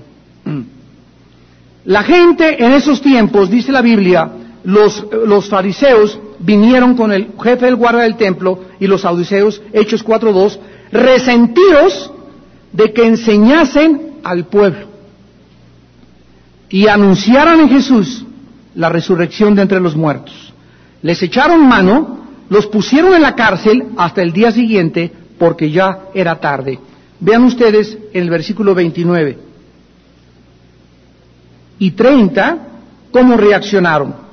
La gente en esos tiempos, dice la Biblia, los, los fariseos vinieron con el jefe del guardia del templo y los saduceos, Hechos cuatro dos, resentidos de que enseñasen al pueblo y anunciaran en Jesús la resurrección de entre los muertos. Les echaron mano, los pusieron en la cárcel hasta el día siguiente porque ya era tarde. Vean ustedes en el versículo veintinueve y treinta cómo reaccionaron.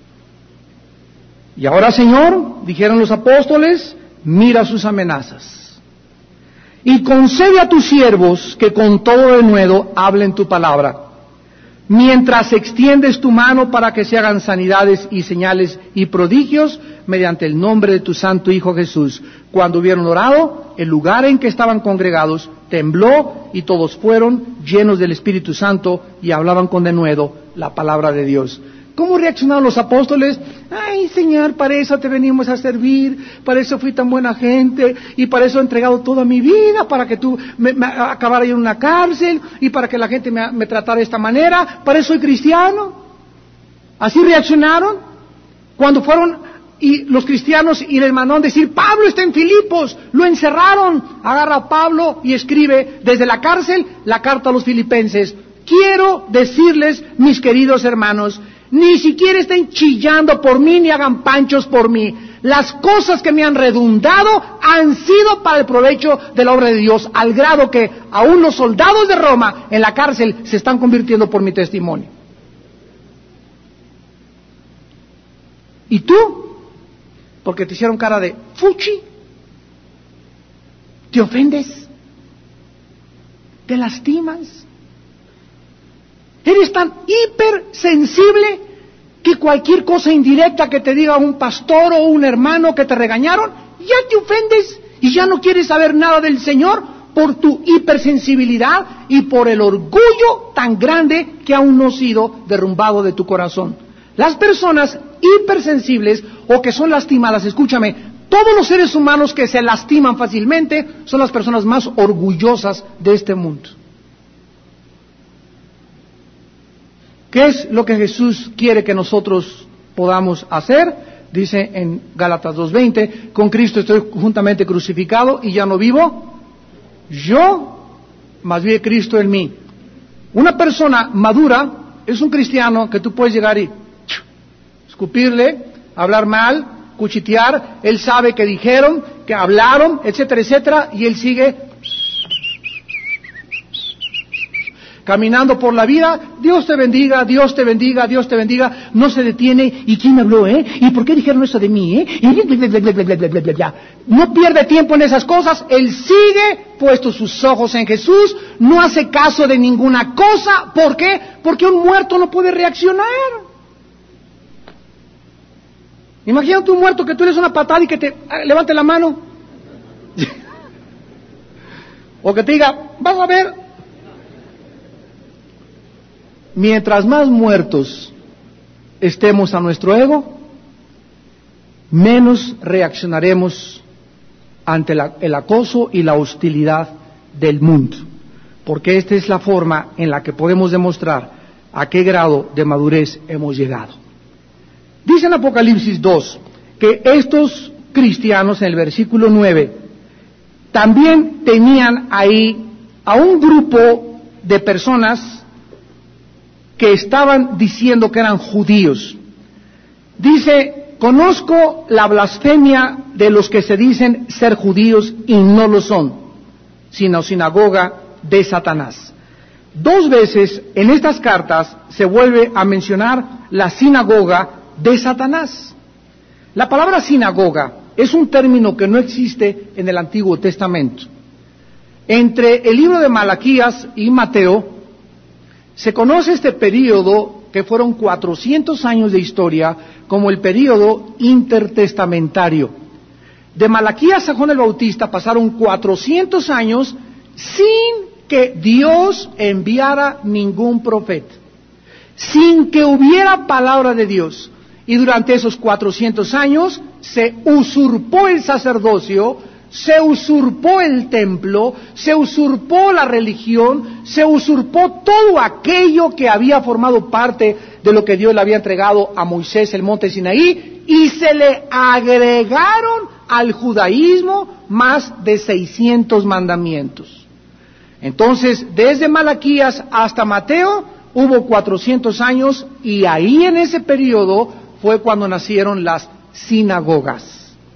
Y ahora, Señor, dijeron los apóstoles, mira sus amenazas. Y concede a tus siervos que con todo denuedo hablen tu palabra, mientras extiendes tu mano para que se hagan sanidades y señales y prodigios mediante el nombre de tu santo Hijo Jesús. Cuando hubieron orado, el lugar en que estaban congregados tembló y todos fueron llenos del Espíritu Santo y hablaban con denuedo la palabra de Dios. ¿Cómo reaccionaron los apóstoles? Ay, Señor, para eso te venimos a servir, para eso fui tan buena gente, y para eso he entregado toda mi vida, para que tú me, me acabara en una cárcel, y para que la gente me, me tratara de esta manera, para eso soy cristiano. ¿Así reaccionaron? Cuando fueron y los cristianos y les mandaron decir, Pablo está en Filipos, lo encerraron, agarra a Pablo y escribe desde la cárcel la carta a los filipenses. Quiero decirles, mis queridos hermanos, ni siquiera estén chillando por mí, ni hagan panchos por mí. Las cosas que me han redundado han sido para el provecho de la obra de Dios, al grado que aún los soldados de Roma en la cárcel se están convirtiendo por mi testimonio. ¿Y tú? porque te hicieron cara de fuchi, te ofendes, te lastimas. Eres tan hipersensible que cualquier cosa indirecta que te diga un pastor o un hermano que te regañaron, ya te ofendes y ya no quieres saber nada del Señor por tu hipersensibilidad y por el orgullo tan grande que aún no ha sido derrumbado de tu corazón. Las personas hipersensibles o que son lastimadas, escúchame, todos los seres humanos que se lastiman fácilmente son las personas más orgullosas de este mundo. ¿Qué es lo que Jesús quiere que nosotros podamos hacer? Dice en Gálatas dos veinte, con Cristo estoy juntamente crucificado y ya no vivo yo, mas vive Cristo en mí. Una persona madura es un cristiano que tú puedes llegar y escupirle, hablar mal, cuchitear, él sabe que dijeron, que hablaron, etcétera, etcétera, y él sigue caminando por la vida. Dios te bendiga, Dios te bendiga, Dios te bendiga, no se detiene. ¿Y quién me habló, eh? ¿Y por qué dijeron eso de mí, eh? Y bla, bla, bla, bla, bla, bla, bla. No pierde tiempo en esas cosas, él sigue puesto sus ojos en Jesús, no hace caso de ninguna cosa. ¿Por qué? Porque un muerto no puede reaccionar. Imagínate un muerto que tú le des una patada y que te levante la mano. O que te diga, vas a ver. Mientras más muertos estemos a nuestro ego, menos reaccionaremos ante la, el acoso y la hostilidad del mundo, porque esta es la forma en la que podemos demostrar a qué grado de madurez hemos llegado. Dice en Apocalipsis dos que estos cristianos, en el versículo nueve, también tenían ahí a un grupo de personas que estaban diciendo que eran judíos. Dice, conozco la blasfemia de los que se dicen ser judíos y no lo son, sino sinagoga de Satanás. Dos veces en estas cartas se vuelve a mencionar la sinagoga de Satanás. La palabra sinagoga es un término que no existe en el Antiguo Testamento. Entre el libro de Malaquías y Mateo se conoce este período, que fueron cuatrocientos años de historia, como el período intertestamentario. De Malaquías a Juan el Bautista pasaron cuatrocientos años sin que Dios enviara ningún profeta, sin que hubiera palabra de Dios. Y durante esos cuatrocientos años se usurpó el sacerdocio, se usurpó el templo, se usurpó la religión, se usurpó todo aquello que había formado parte de lo que Dios le había entregado a Moisés en el monte Sinaí, y se le agregaron al judaísmo más de seiscientos mandamientos. Entonces, desde Malaquías hasta Mateo hubo cuatrocientos años, y ahí en ese periodo fue cuando nacieron las sinagogas.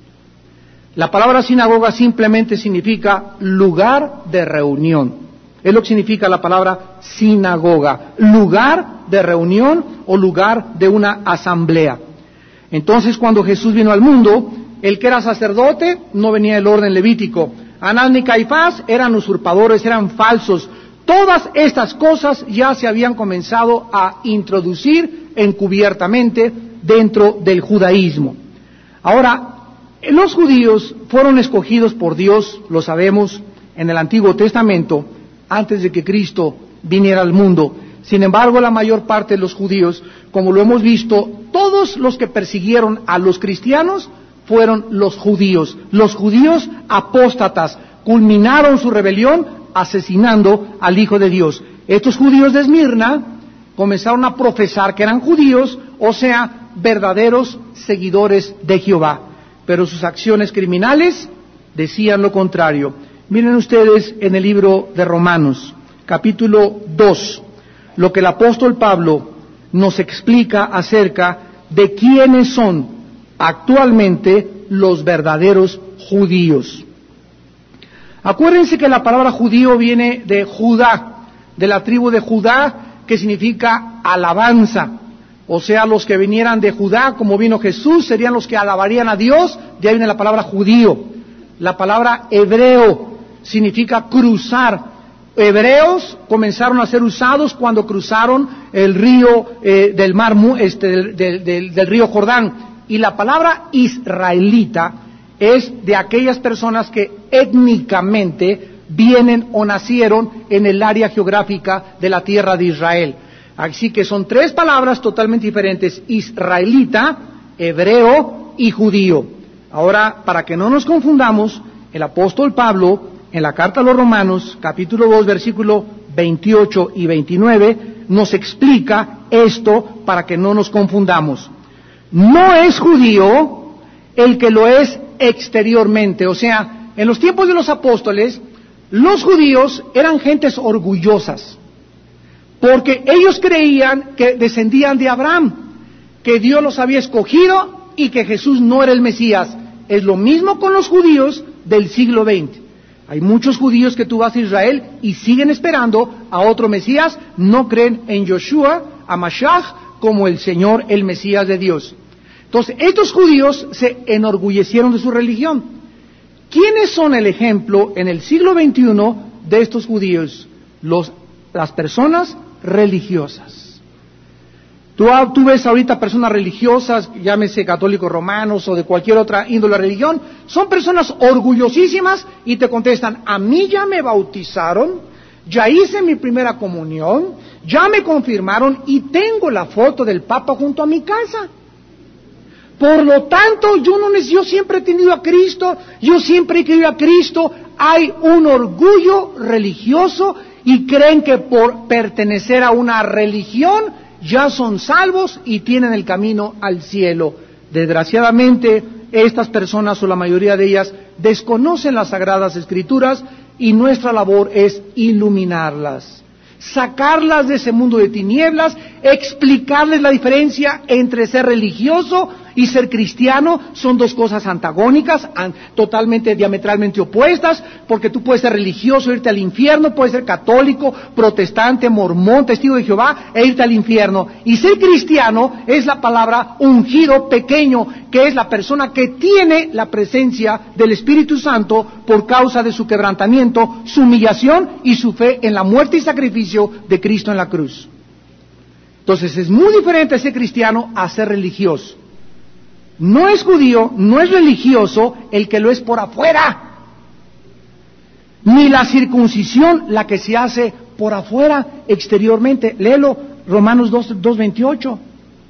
La palabra sinagoga simplemente significa lugar de reunión. Es lo que significa la palabra sinagoga, lugar de reunión o lugar de una asamblea. Entonces, cuando Jesús vino al mundo, el que era sacerdote no venía del orden levítico. Anás ni Caifás eran usurpadores, eran falsos. Todas estas cosas ya se habían comenzado a introducir encubiertamente dentro del judaísmo. Ahora, los judíos fueron escogidos por Dios, lo sabemos, en el Antiguo Testamento, antes de que Cristo viniera al mundo. Sin embargo, la mayor parte de los judíos, como lo hemos visto, todos los que persiguieron a los cristianos fueron los judíos. Los judíos apóstatas culminaron su rebelión asesinando al Hijo de Dios. Estos judíos de Esmirna comenzaron a profesar que eran judíos, o sea, verdaderos seguidores de Jehová. Pero sus acciones criminales decían lo contrario. Miren ustedes en el libro de Romanos, capítulo dos, lo que el apóstol Pablo nos explica acerca de quiénes son actualmente los verdaderos judíos. Acuérdense que la palabra judío viene de Judá, de la tribu de Judá, que significa alabanza. o sea, los que vinieran de Judá, como vino Jesús, serían los que alabarían a Dios. De ahí viene la palabra judío. La palabra hebreo significa cruzar. Hebreos comenzaron a ser usados cuando cruzaron el río eh, del mar, este, del, del, del, del río Jordán. Y la palabra israelita es de aquellas personas que étnicamente vienen o nacieron en el área geográfica de la tierra de Israel. Así que son tres palabras totalmente diferentes: israelita, hebreo y judío. Ahora, para que no nos confundamos, el apóstol Pablo, en la carta a los Romanos, capítulo dos, versículo veintiocho y veintinueve, nos explica esto para que no nos confundamos. No es judío el que lo es exteriormente. O sea, en los tiempos de los apóstoles, los judíos eran gentes orgullosas, porque ellos creían que descendían de Abraham, que Dios los había escogido y que Jesús no era el Mesías. Es lo mismo con los judíos del siglo veinte. Hay muchos judíos que tú vas a Israel y siguen esperando a otro Mesías, no creen en Yoshua, a Mashiach, como el Señor, el Mesías de Dios. Entonces, estos judíos se enorgullecieron de su religión. ¿Quiénes son el ejemplo en el siglo veintiuno de estos judíos? Los, las personas religiosas. Tú, tú ves ahorita personas religiosas, llámese católicos romanos o de cualquier otra índole de religión, son personas orgullosísimas y te contestan: a mí ya me bautizaron, ya hice mi primera comunión, ya me confirmaron y tengo la foto del Papa junto a mi casa. Por lo tanto, yo no yo siempre he tenido a Cristo, yo siempre he querido a Cristo. Hay un orgullo religioso y creen que por pertenecer a una religión ya son salvos y tienen el camino al cielo. Desgraciadamente, estas personas, o la mayoría de ellas, desconocen las Sagradas Escrituras y nuestra labor es iluminarlas, sacarlas de ese mundo de tinieblas, explicarles la diferencia entre ser religioso y ser cristiano. Son dos cosas antagónicas, an, totalmente, diametralmente opuestas, porque tú puedes ser religioso e irte al infierno, puedes ser católico, protestante, mormón, testigo de Jehová e irte al infierno. Y ser cristiano es la palabra ungido pequeño, que es la persona que tiene la presencia del Espíritu Santo por causa de su quebrantamiento, su humillación y su fe en la muerte y sacrificio de Cristo en la cruz. Entonces es muy diferente ser cristiano a ser religioso. No es judío, no es religioso el que lo es por afuera, ni la circuncisión la que se hace por afuera, exteriormente. Léelo, Romanos dos veintiocho.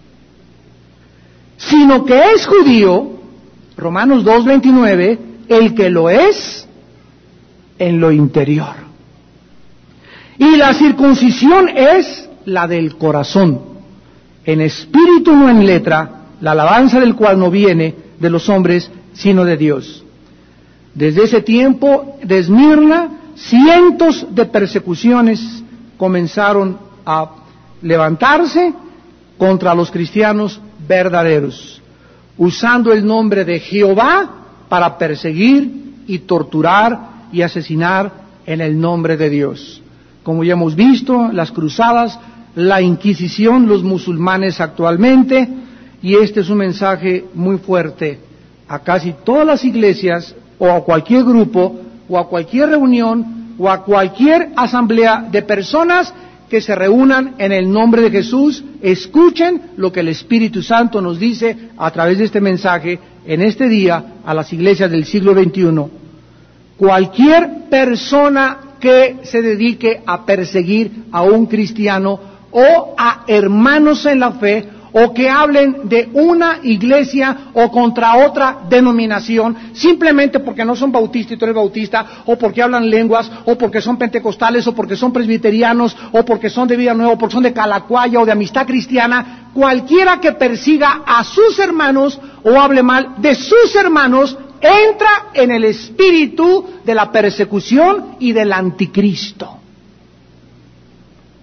Sino que es judío, Romanos dos veintinueve, el que lo es en lo interior. Y la circuncisión es la del corazón, en espíritu no en letra, la alabanza del cual no viene de los hombres, sino de Dios. Desde ese tiempo, de Esmirna, cientos de persecuciones comenzaron a levantarse contra los cristianos verdaderos, usando el nombre de Jehová para perseguir y torturar y asesinar en el nombre de Dios. Como ya hemos visto, las cruzadas, la Inquisición, los musulmanes actualmente. Y este es un mensaje muy fuerte a casi todas las iglesias, o a cualquier grupo, o a cualquier reunión, o a cualquier asamblea de personas que se reúnan en el nombre de Jesús. Escuchen lo que el Espíritu Santo nos dice a través de este mensaje en este día a las iglesias del siglo veintiuno. Cualquier persona que se dedique a perseguir a un cristiano o a hermanos en la fe, o que hablen de una iglesia o contra otra denominación, simplemente porque no son bautistas y tú eres bautista, o porque hablan lenguas, o porque son pentecostales, o porque son presbiterianos, o porque son de Vida Nueva, o porque son de Calacuaya o de Amistad Cristiana. Cualquiera que persiga a sus hermanos o hable mal de sus hermanos entra en el espíritu de la persecución y del anticristo.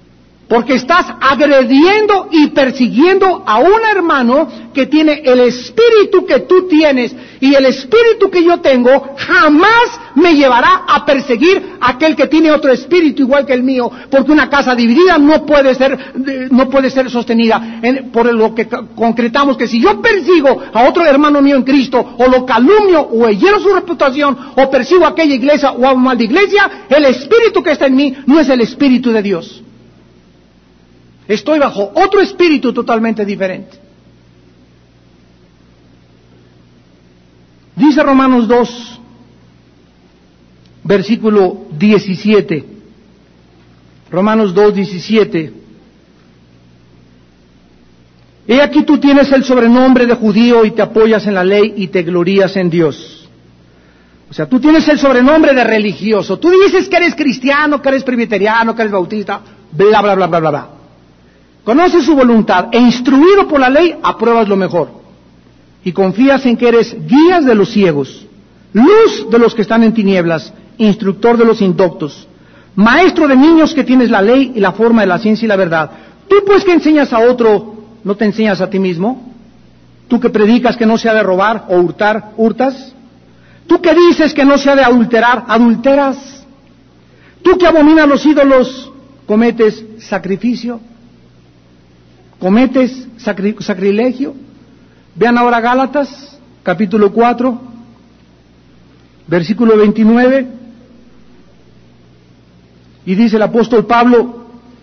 Porque estás agrediendo y persiguiendo a un hermano que tiene el espíritu que tú tienes, y el espíritu que yo tengo jamás me llevará a perseguir a aquel que tiene otro espíritu igual que el mío, porque una casa dividida no puede ser, no puede ser sostenida. Por lo que concretamos que si yo persigo a otro hermano mío en Cristo, o lo calumnio, o hiero su reputación, o persigo a aquella iglesia o a una mala iglesia, el espíritu que está en mí no es el espíritu de Dios. Estoy bajo otro espíritu totalmente diferente. Dice Romanos dos, versículo diecisiete. Romanos dos, diecisiete. He aquí tú tienes el sobrenombre de judío y te apoyas en la ley y te glorías en Dios. O sea, tú tienes el sobrenombre de religioso. Tú dices que eres cristiano, que eres presbiteriano, que eres bautista, bla, bla, bla, bla, bla, bla. Conoces su voluntad e instruido por la ley, apruebas lo mejor. Y confías en que eres guías de los ciegos, luz de los que están en tinieblas, instructor de los indoctos, maestro de niños que tienes la ley y la forma de la ciencia y la verdad. Tú pues que enseñas a otro, ¿no te enseñas a ti mismo? Tú que predicas que no se ha de robar o hurtar, ¿hurtas? Tú que dices que no se ha de adulterar, ¿adulteras? Tú que abominas los ídolos, ¿cometes sacrificio? ¿Cometes sacri- sacrilegio? Vean ahora Gálatas, capítulo cuatro, versículo veintinueve, y dice el apóstol Pablo: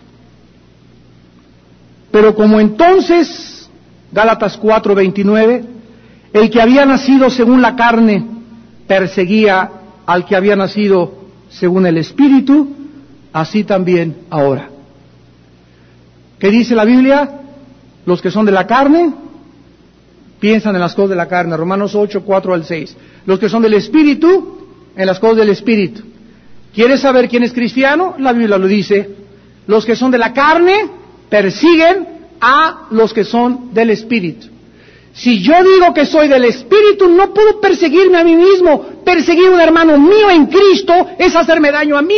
pero como entonces, Gálatas cuatro, veintinueve, el que había nacido según la carne perseguía al que había nacido según el Espíritu, así también ahora. ¿Qué dice la Biblia? Los que son de la carne piensan en las cosas de la carne. Romanos ocho, cuatro al seis. Los que son del Espíritu, en las cosas del Espíritu. ¿Quieres saber quién es cristiano? La Biblia lo dice. Los que son de la carne persiguen a los que son del Espíritu. Si yo digo que soy del Espíritu, no puedo perseguirme a mí mismo. Perseguir a un hermano mío en Cristo es hacerme daño a mí.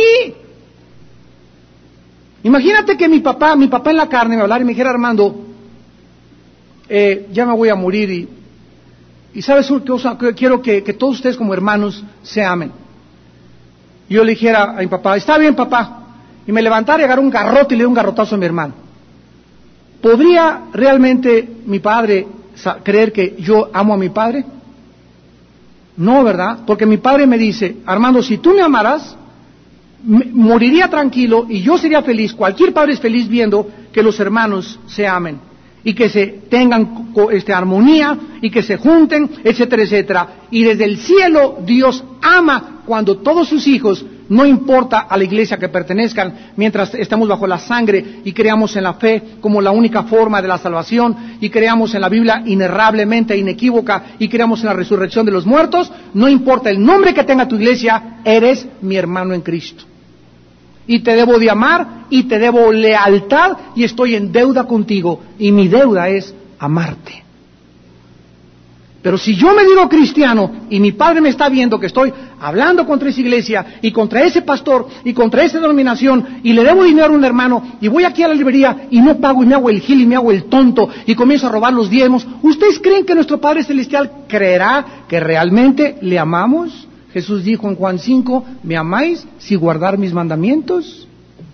Imagínate que mi papá, mi papá en la carne me hablara y me dijera: Armando, eh, ya me voy a morir y, y ¿sabes qué cosa? Quiero que, que todos ustedes como hermanos se amen. Y yo le dijera a mi papá: está bien, papá. Y me levantara y agarrara un garrote y le diera un garrotazo a mi hermano. ¿Podría realmente mi padre creer que yo amo a mi padre? No, ¿verdad? Porque mi padre me dice: Armando, si tú me amaras, moriría tranquilo y yo sería feliz. Cualquier padre es feliz viendo que los hermanos se amen y que se tengan este, armonía y que se junten, etcétera, etcétera. Y desde el cielo Dios ama cuando todos sus hijos, no importa a la iglesia que pertenezcan, mientras estamos bajo la sangre y creamos en la fe como la única forma de la salvación, y creamos en la Biblia inerrablemente, inequívoca, y creamos en la resurrección de los muertos, no importa el nombre que tenga tu iglesia, eres mi hermano en Cristo. Y te debo de amar, y te debo lealtad, y estoy en deuda contigo, y mi deuda es amarte. Pero si yo me digo cristiano y mi padre me está viendo que estoy hablando contra esa iglesia y contra ese pastor y contra esa denominación y le debo dinero a un hermano y voy aquí a la librería y no pago y me hago el gil y me hago el tonto y comienzo a robar los diezmos, ¿ustedes creen que nuestro Padre Celestial creerá que realmente le amamos? Jesús dijo en Juan cinco: ¿me amáis si guardar mis mandamientos?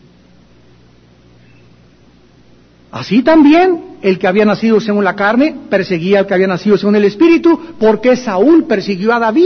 Así también el que había nacido según la carne perseguía al que había nacido según el Espíritu. ¿Por qué Saúl persiguió a David?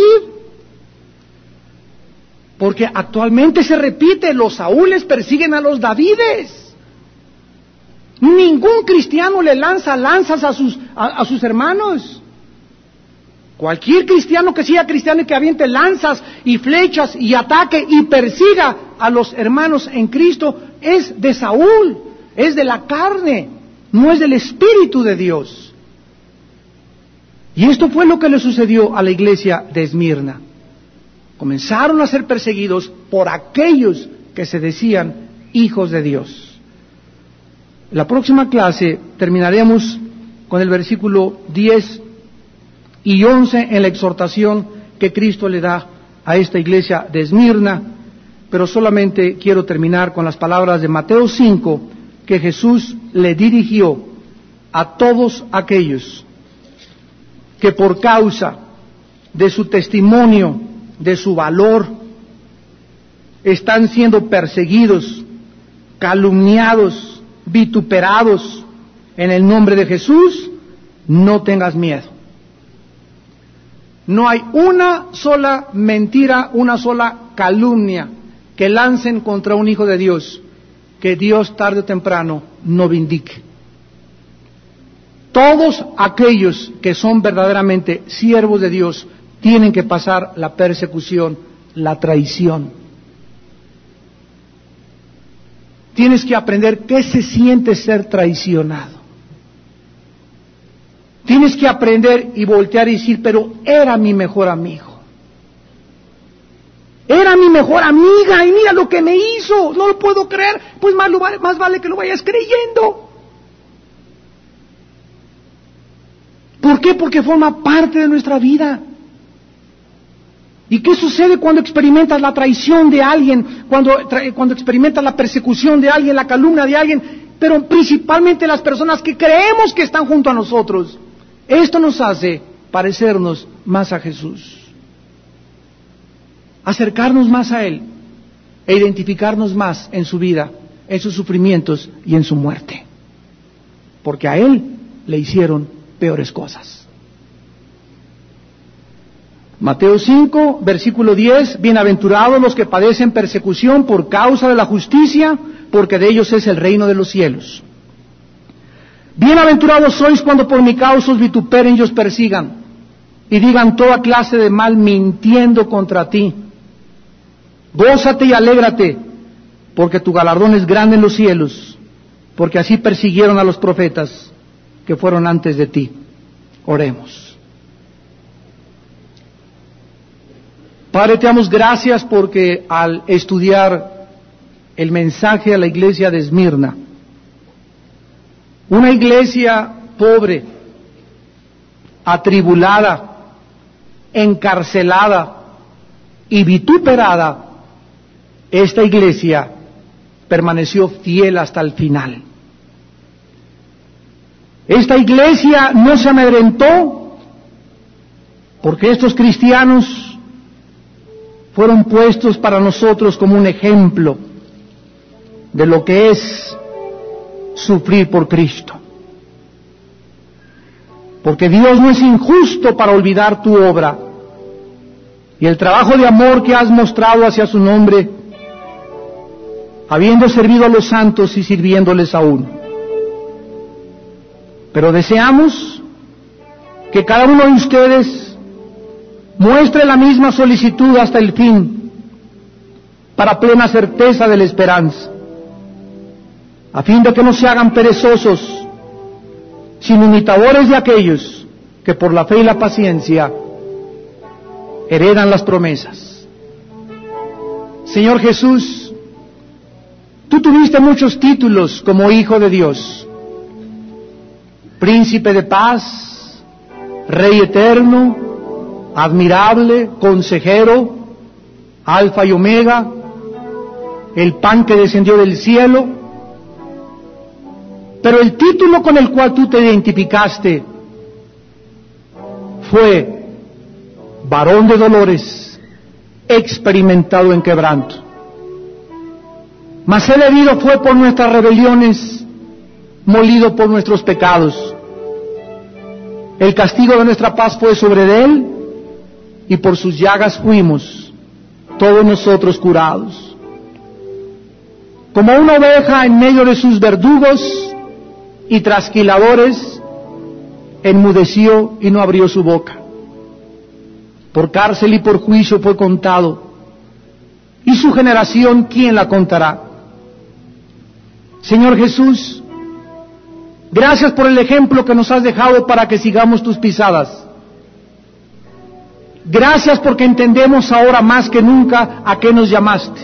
Porque actualmente se repite, los Saúles persiguen a los Davides. Ningún cristiano le lanza lanzas a sus, a, a sus hermanos. Cualquier cristiano que sea cristiano y que aviente lanzas y flechas y ataque y persiga a los hermanos en Cristo es de Saúl, es de la carne, no es del Espíritu de Dios. Y esto fue lo que le sucedió a la iglesia de Esmirna. Comenzaron a ser perseguidos por aquellos que se decían hijos de Dios. En la próxima clase terminaremos con el versículo diez y once en la exhortación que Cristo le da a esta iglesia de Esmirna, pero solamente quiero terminar con las palabras de Mateo cinco, que Jesús le dirigió a todos aquellos que por causa de su testimonio, de su valor, están siendo perseguidos, calumniados, vituperados en el nombre de Jesús. No tengas miedo. No hay una sola mentira, una sola calumnia que lancen contra un hijo de Dios que Dios tarde o temprano no vindique. Todos aquellos que son verdaderamente siervos de Dios tienen que pasar la persecución, la traición. Tienes que aprender qué se siente ser traicionado. Tienes que aprender y voltear y decir, pero era mi mejor amigo. Era mi mejor amiga y mira lo que me hizo, no lo puedo creer, pues más, lo vale, más vale que lo vayas creyendo. ¿Por qué? Porque forma parte de nuestra vida. ¿Y qué sucede cuando experimentas la traición de alguien, cuando, cuando experimentas la persecución de alguien, la calumnia de alguien, pero principalmente las personas que creemos que están junto a nosotros? Esto nos hace parecernos más a Jesús, acercarnos más a Él e identificarnos más en su vida, en sus sufrimientos y en su muerte, porque a Él le hicieron peores cosas. Mateo cinco, versículo diez, bienaventurados los que padecen persecución por causa de la justicia, porque de ellos es el reino de los cielos. Bienaventurados sois cuando por mi causa os vituperen y os persigan, y digan toda clase de mal mintiendo contra ti. Gózate y alégrate, porque tu galardón es grande en los cielos, porque así persiguieron a los profetas que fueron antes de ti. Oremos. Padre, te damos gracias porque al estudiar el mensaje a la iglesia de Esmirna, una iglesia pobre, atribulada, encarcelada y vituperada, esta iglesia permaneció fiel hasta el final. Esta iglesia no se amedrentó porque estos cristianos fueron puestos para nosotros como un ejemplo de lo que es sufrir por Cristo. Porque Dios no es injusto para olvidar tu obra y el trabajo de amor que has mostrado hacia su nombre, habiendo servido a los santos y sirviéndoles aún. Pero deseamos que cada uno de ustedes muestre la misma solicitud hasta el fin, para plena certeza de la esperanza, a fin de que no se hagan perezosos, sino imitadores de aquellos que por la fe y la paciencia heredan las promesas. Señor Jesús, tú tuviste muchos títulos como Hijo de Dios: Príncipe de paz, Rey eterno, admirable, consejero, alfa y omega, el pan que descendió del cielo. Pero el título con el cual tú te identificaste fue varón de dolores, experimentado en quebranto. Mas él herido fue por nuestras rebeliones, molido por nuestros pecados. El castigo de nuestra paz fue sobre él, y por sus llagas fuimos todos nosotros curados. Como una oveja en medio de sus verdugos y trasquiladores, enmudeció y no abrió su boca. Por cárcel y por juicio fue contado, y su generación, ¿quién la contará? Señor Jesús, gracias por el ejemplo que nos has dejado para que sigamos tus pisadas. Gracias porque entendemos ahora más que nunca a qué nos llamaste.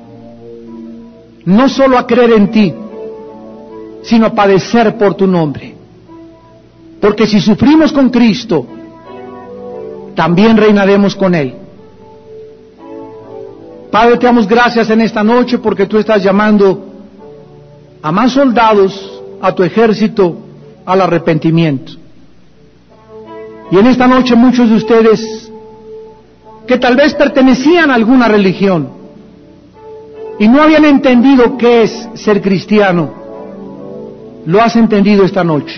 No solo a creer en ti, sino a padecer por tu nombre. Porque si sufrimos con Cristo, también reinaremos con Él. Padre, te damos gracias en esta noche porque tú estás llamando a más soldados a tu ejército al arrepentimiento. Y en esta noche muchos de ustedes que tal vez pertenecían a alguna religión y no habían entendido qué es ser cristiano, lo has entendido esta noche.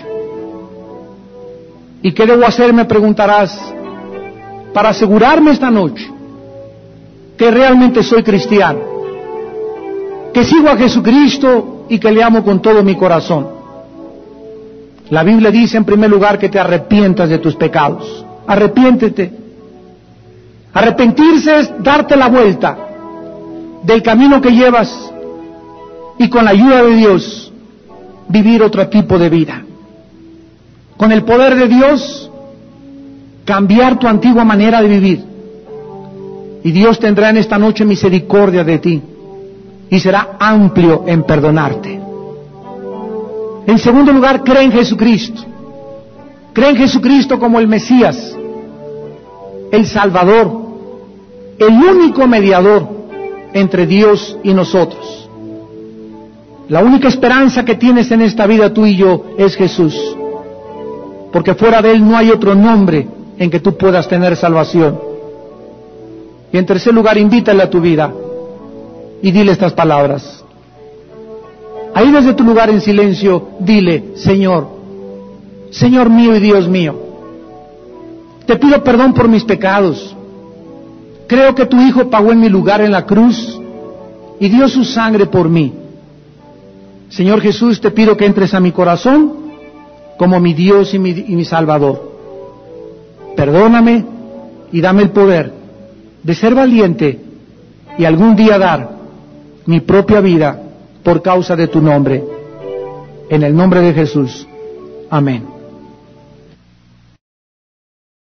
¿Y qué debo hacer? Me preguntarás, para asegurarme esta noche que realmente soy cristiano, que sigo a Jesucristo y que le amo con todo mi corazón. La Biblia dice en primer lugar que te arrepientas de tus pecados. Arrepiéntete. Arrepentirse es darte la vuelta del camino que llevas y con la ayuda de Dios vivir otro tipo de vida. Con el poder de Dios cambiar tu antigua manera de vivir. Y Dios tendrá en esta noche misericordia de ti y será amplio en perdonarte. En segundo lugar, cree en Jesucristo. Cree en Jesucristo como el Mesías, el Salvador, el único mediador entre Dios y nosotros. La única esperanza que tienes en esta vida tú y yo es Jesús, porque fuera de Él no hay otro nombre en que tú puedas tener salvación. Y en tercer lugar, invítale a tu vida y dile estas palabras. Ahí desde tu lugar en silencio, dile: Señor, Señor mío y Dios mío, te pido perdón por mis pecados. Creo que tu Hijo pagó en mi lugar en la cruz y dio su sangre por mí. Señor Jesús, te pido que entres a mi corazón como mi Dios y mi, y mi Salvador. Perdóname y dame el poder de ser valiente y algún día dar mi propia vida por causa de tu nombre. En el nombre de Jesús. Amén.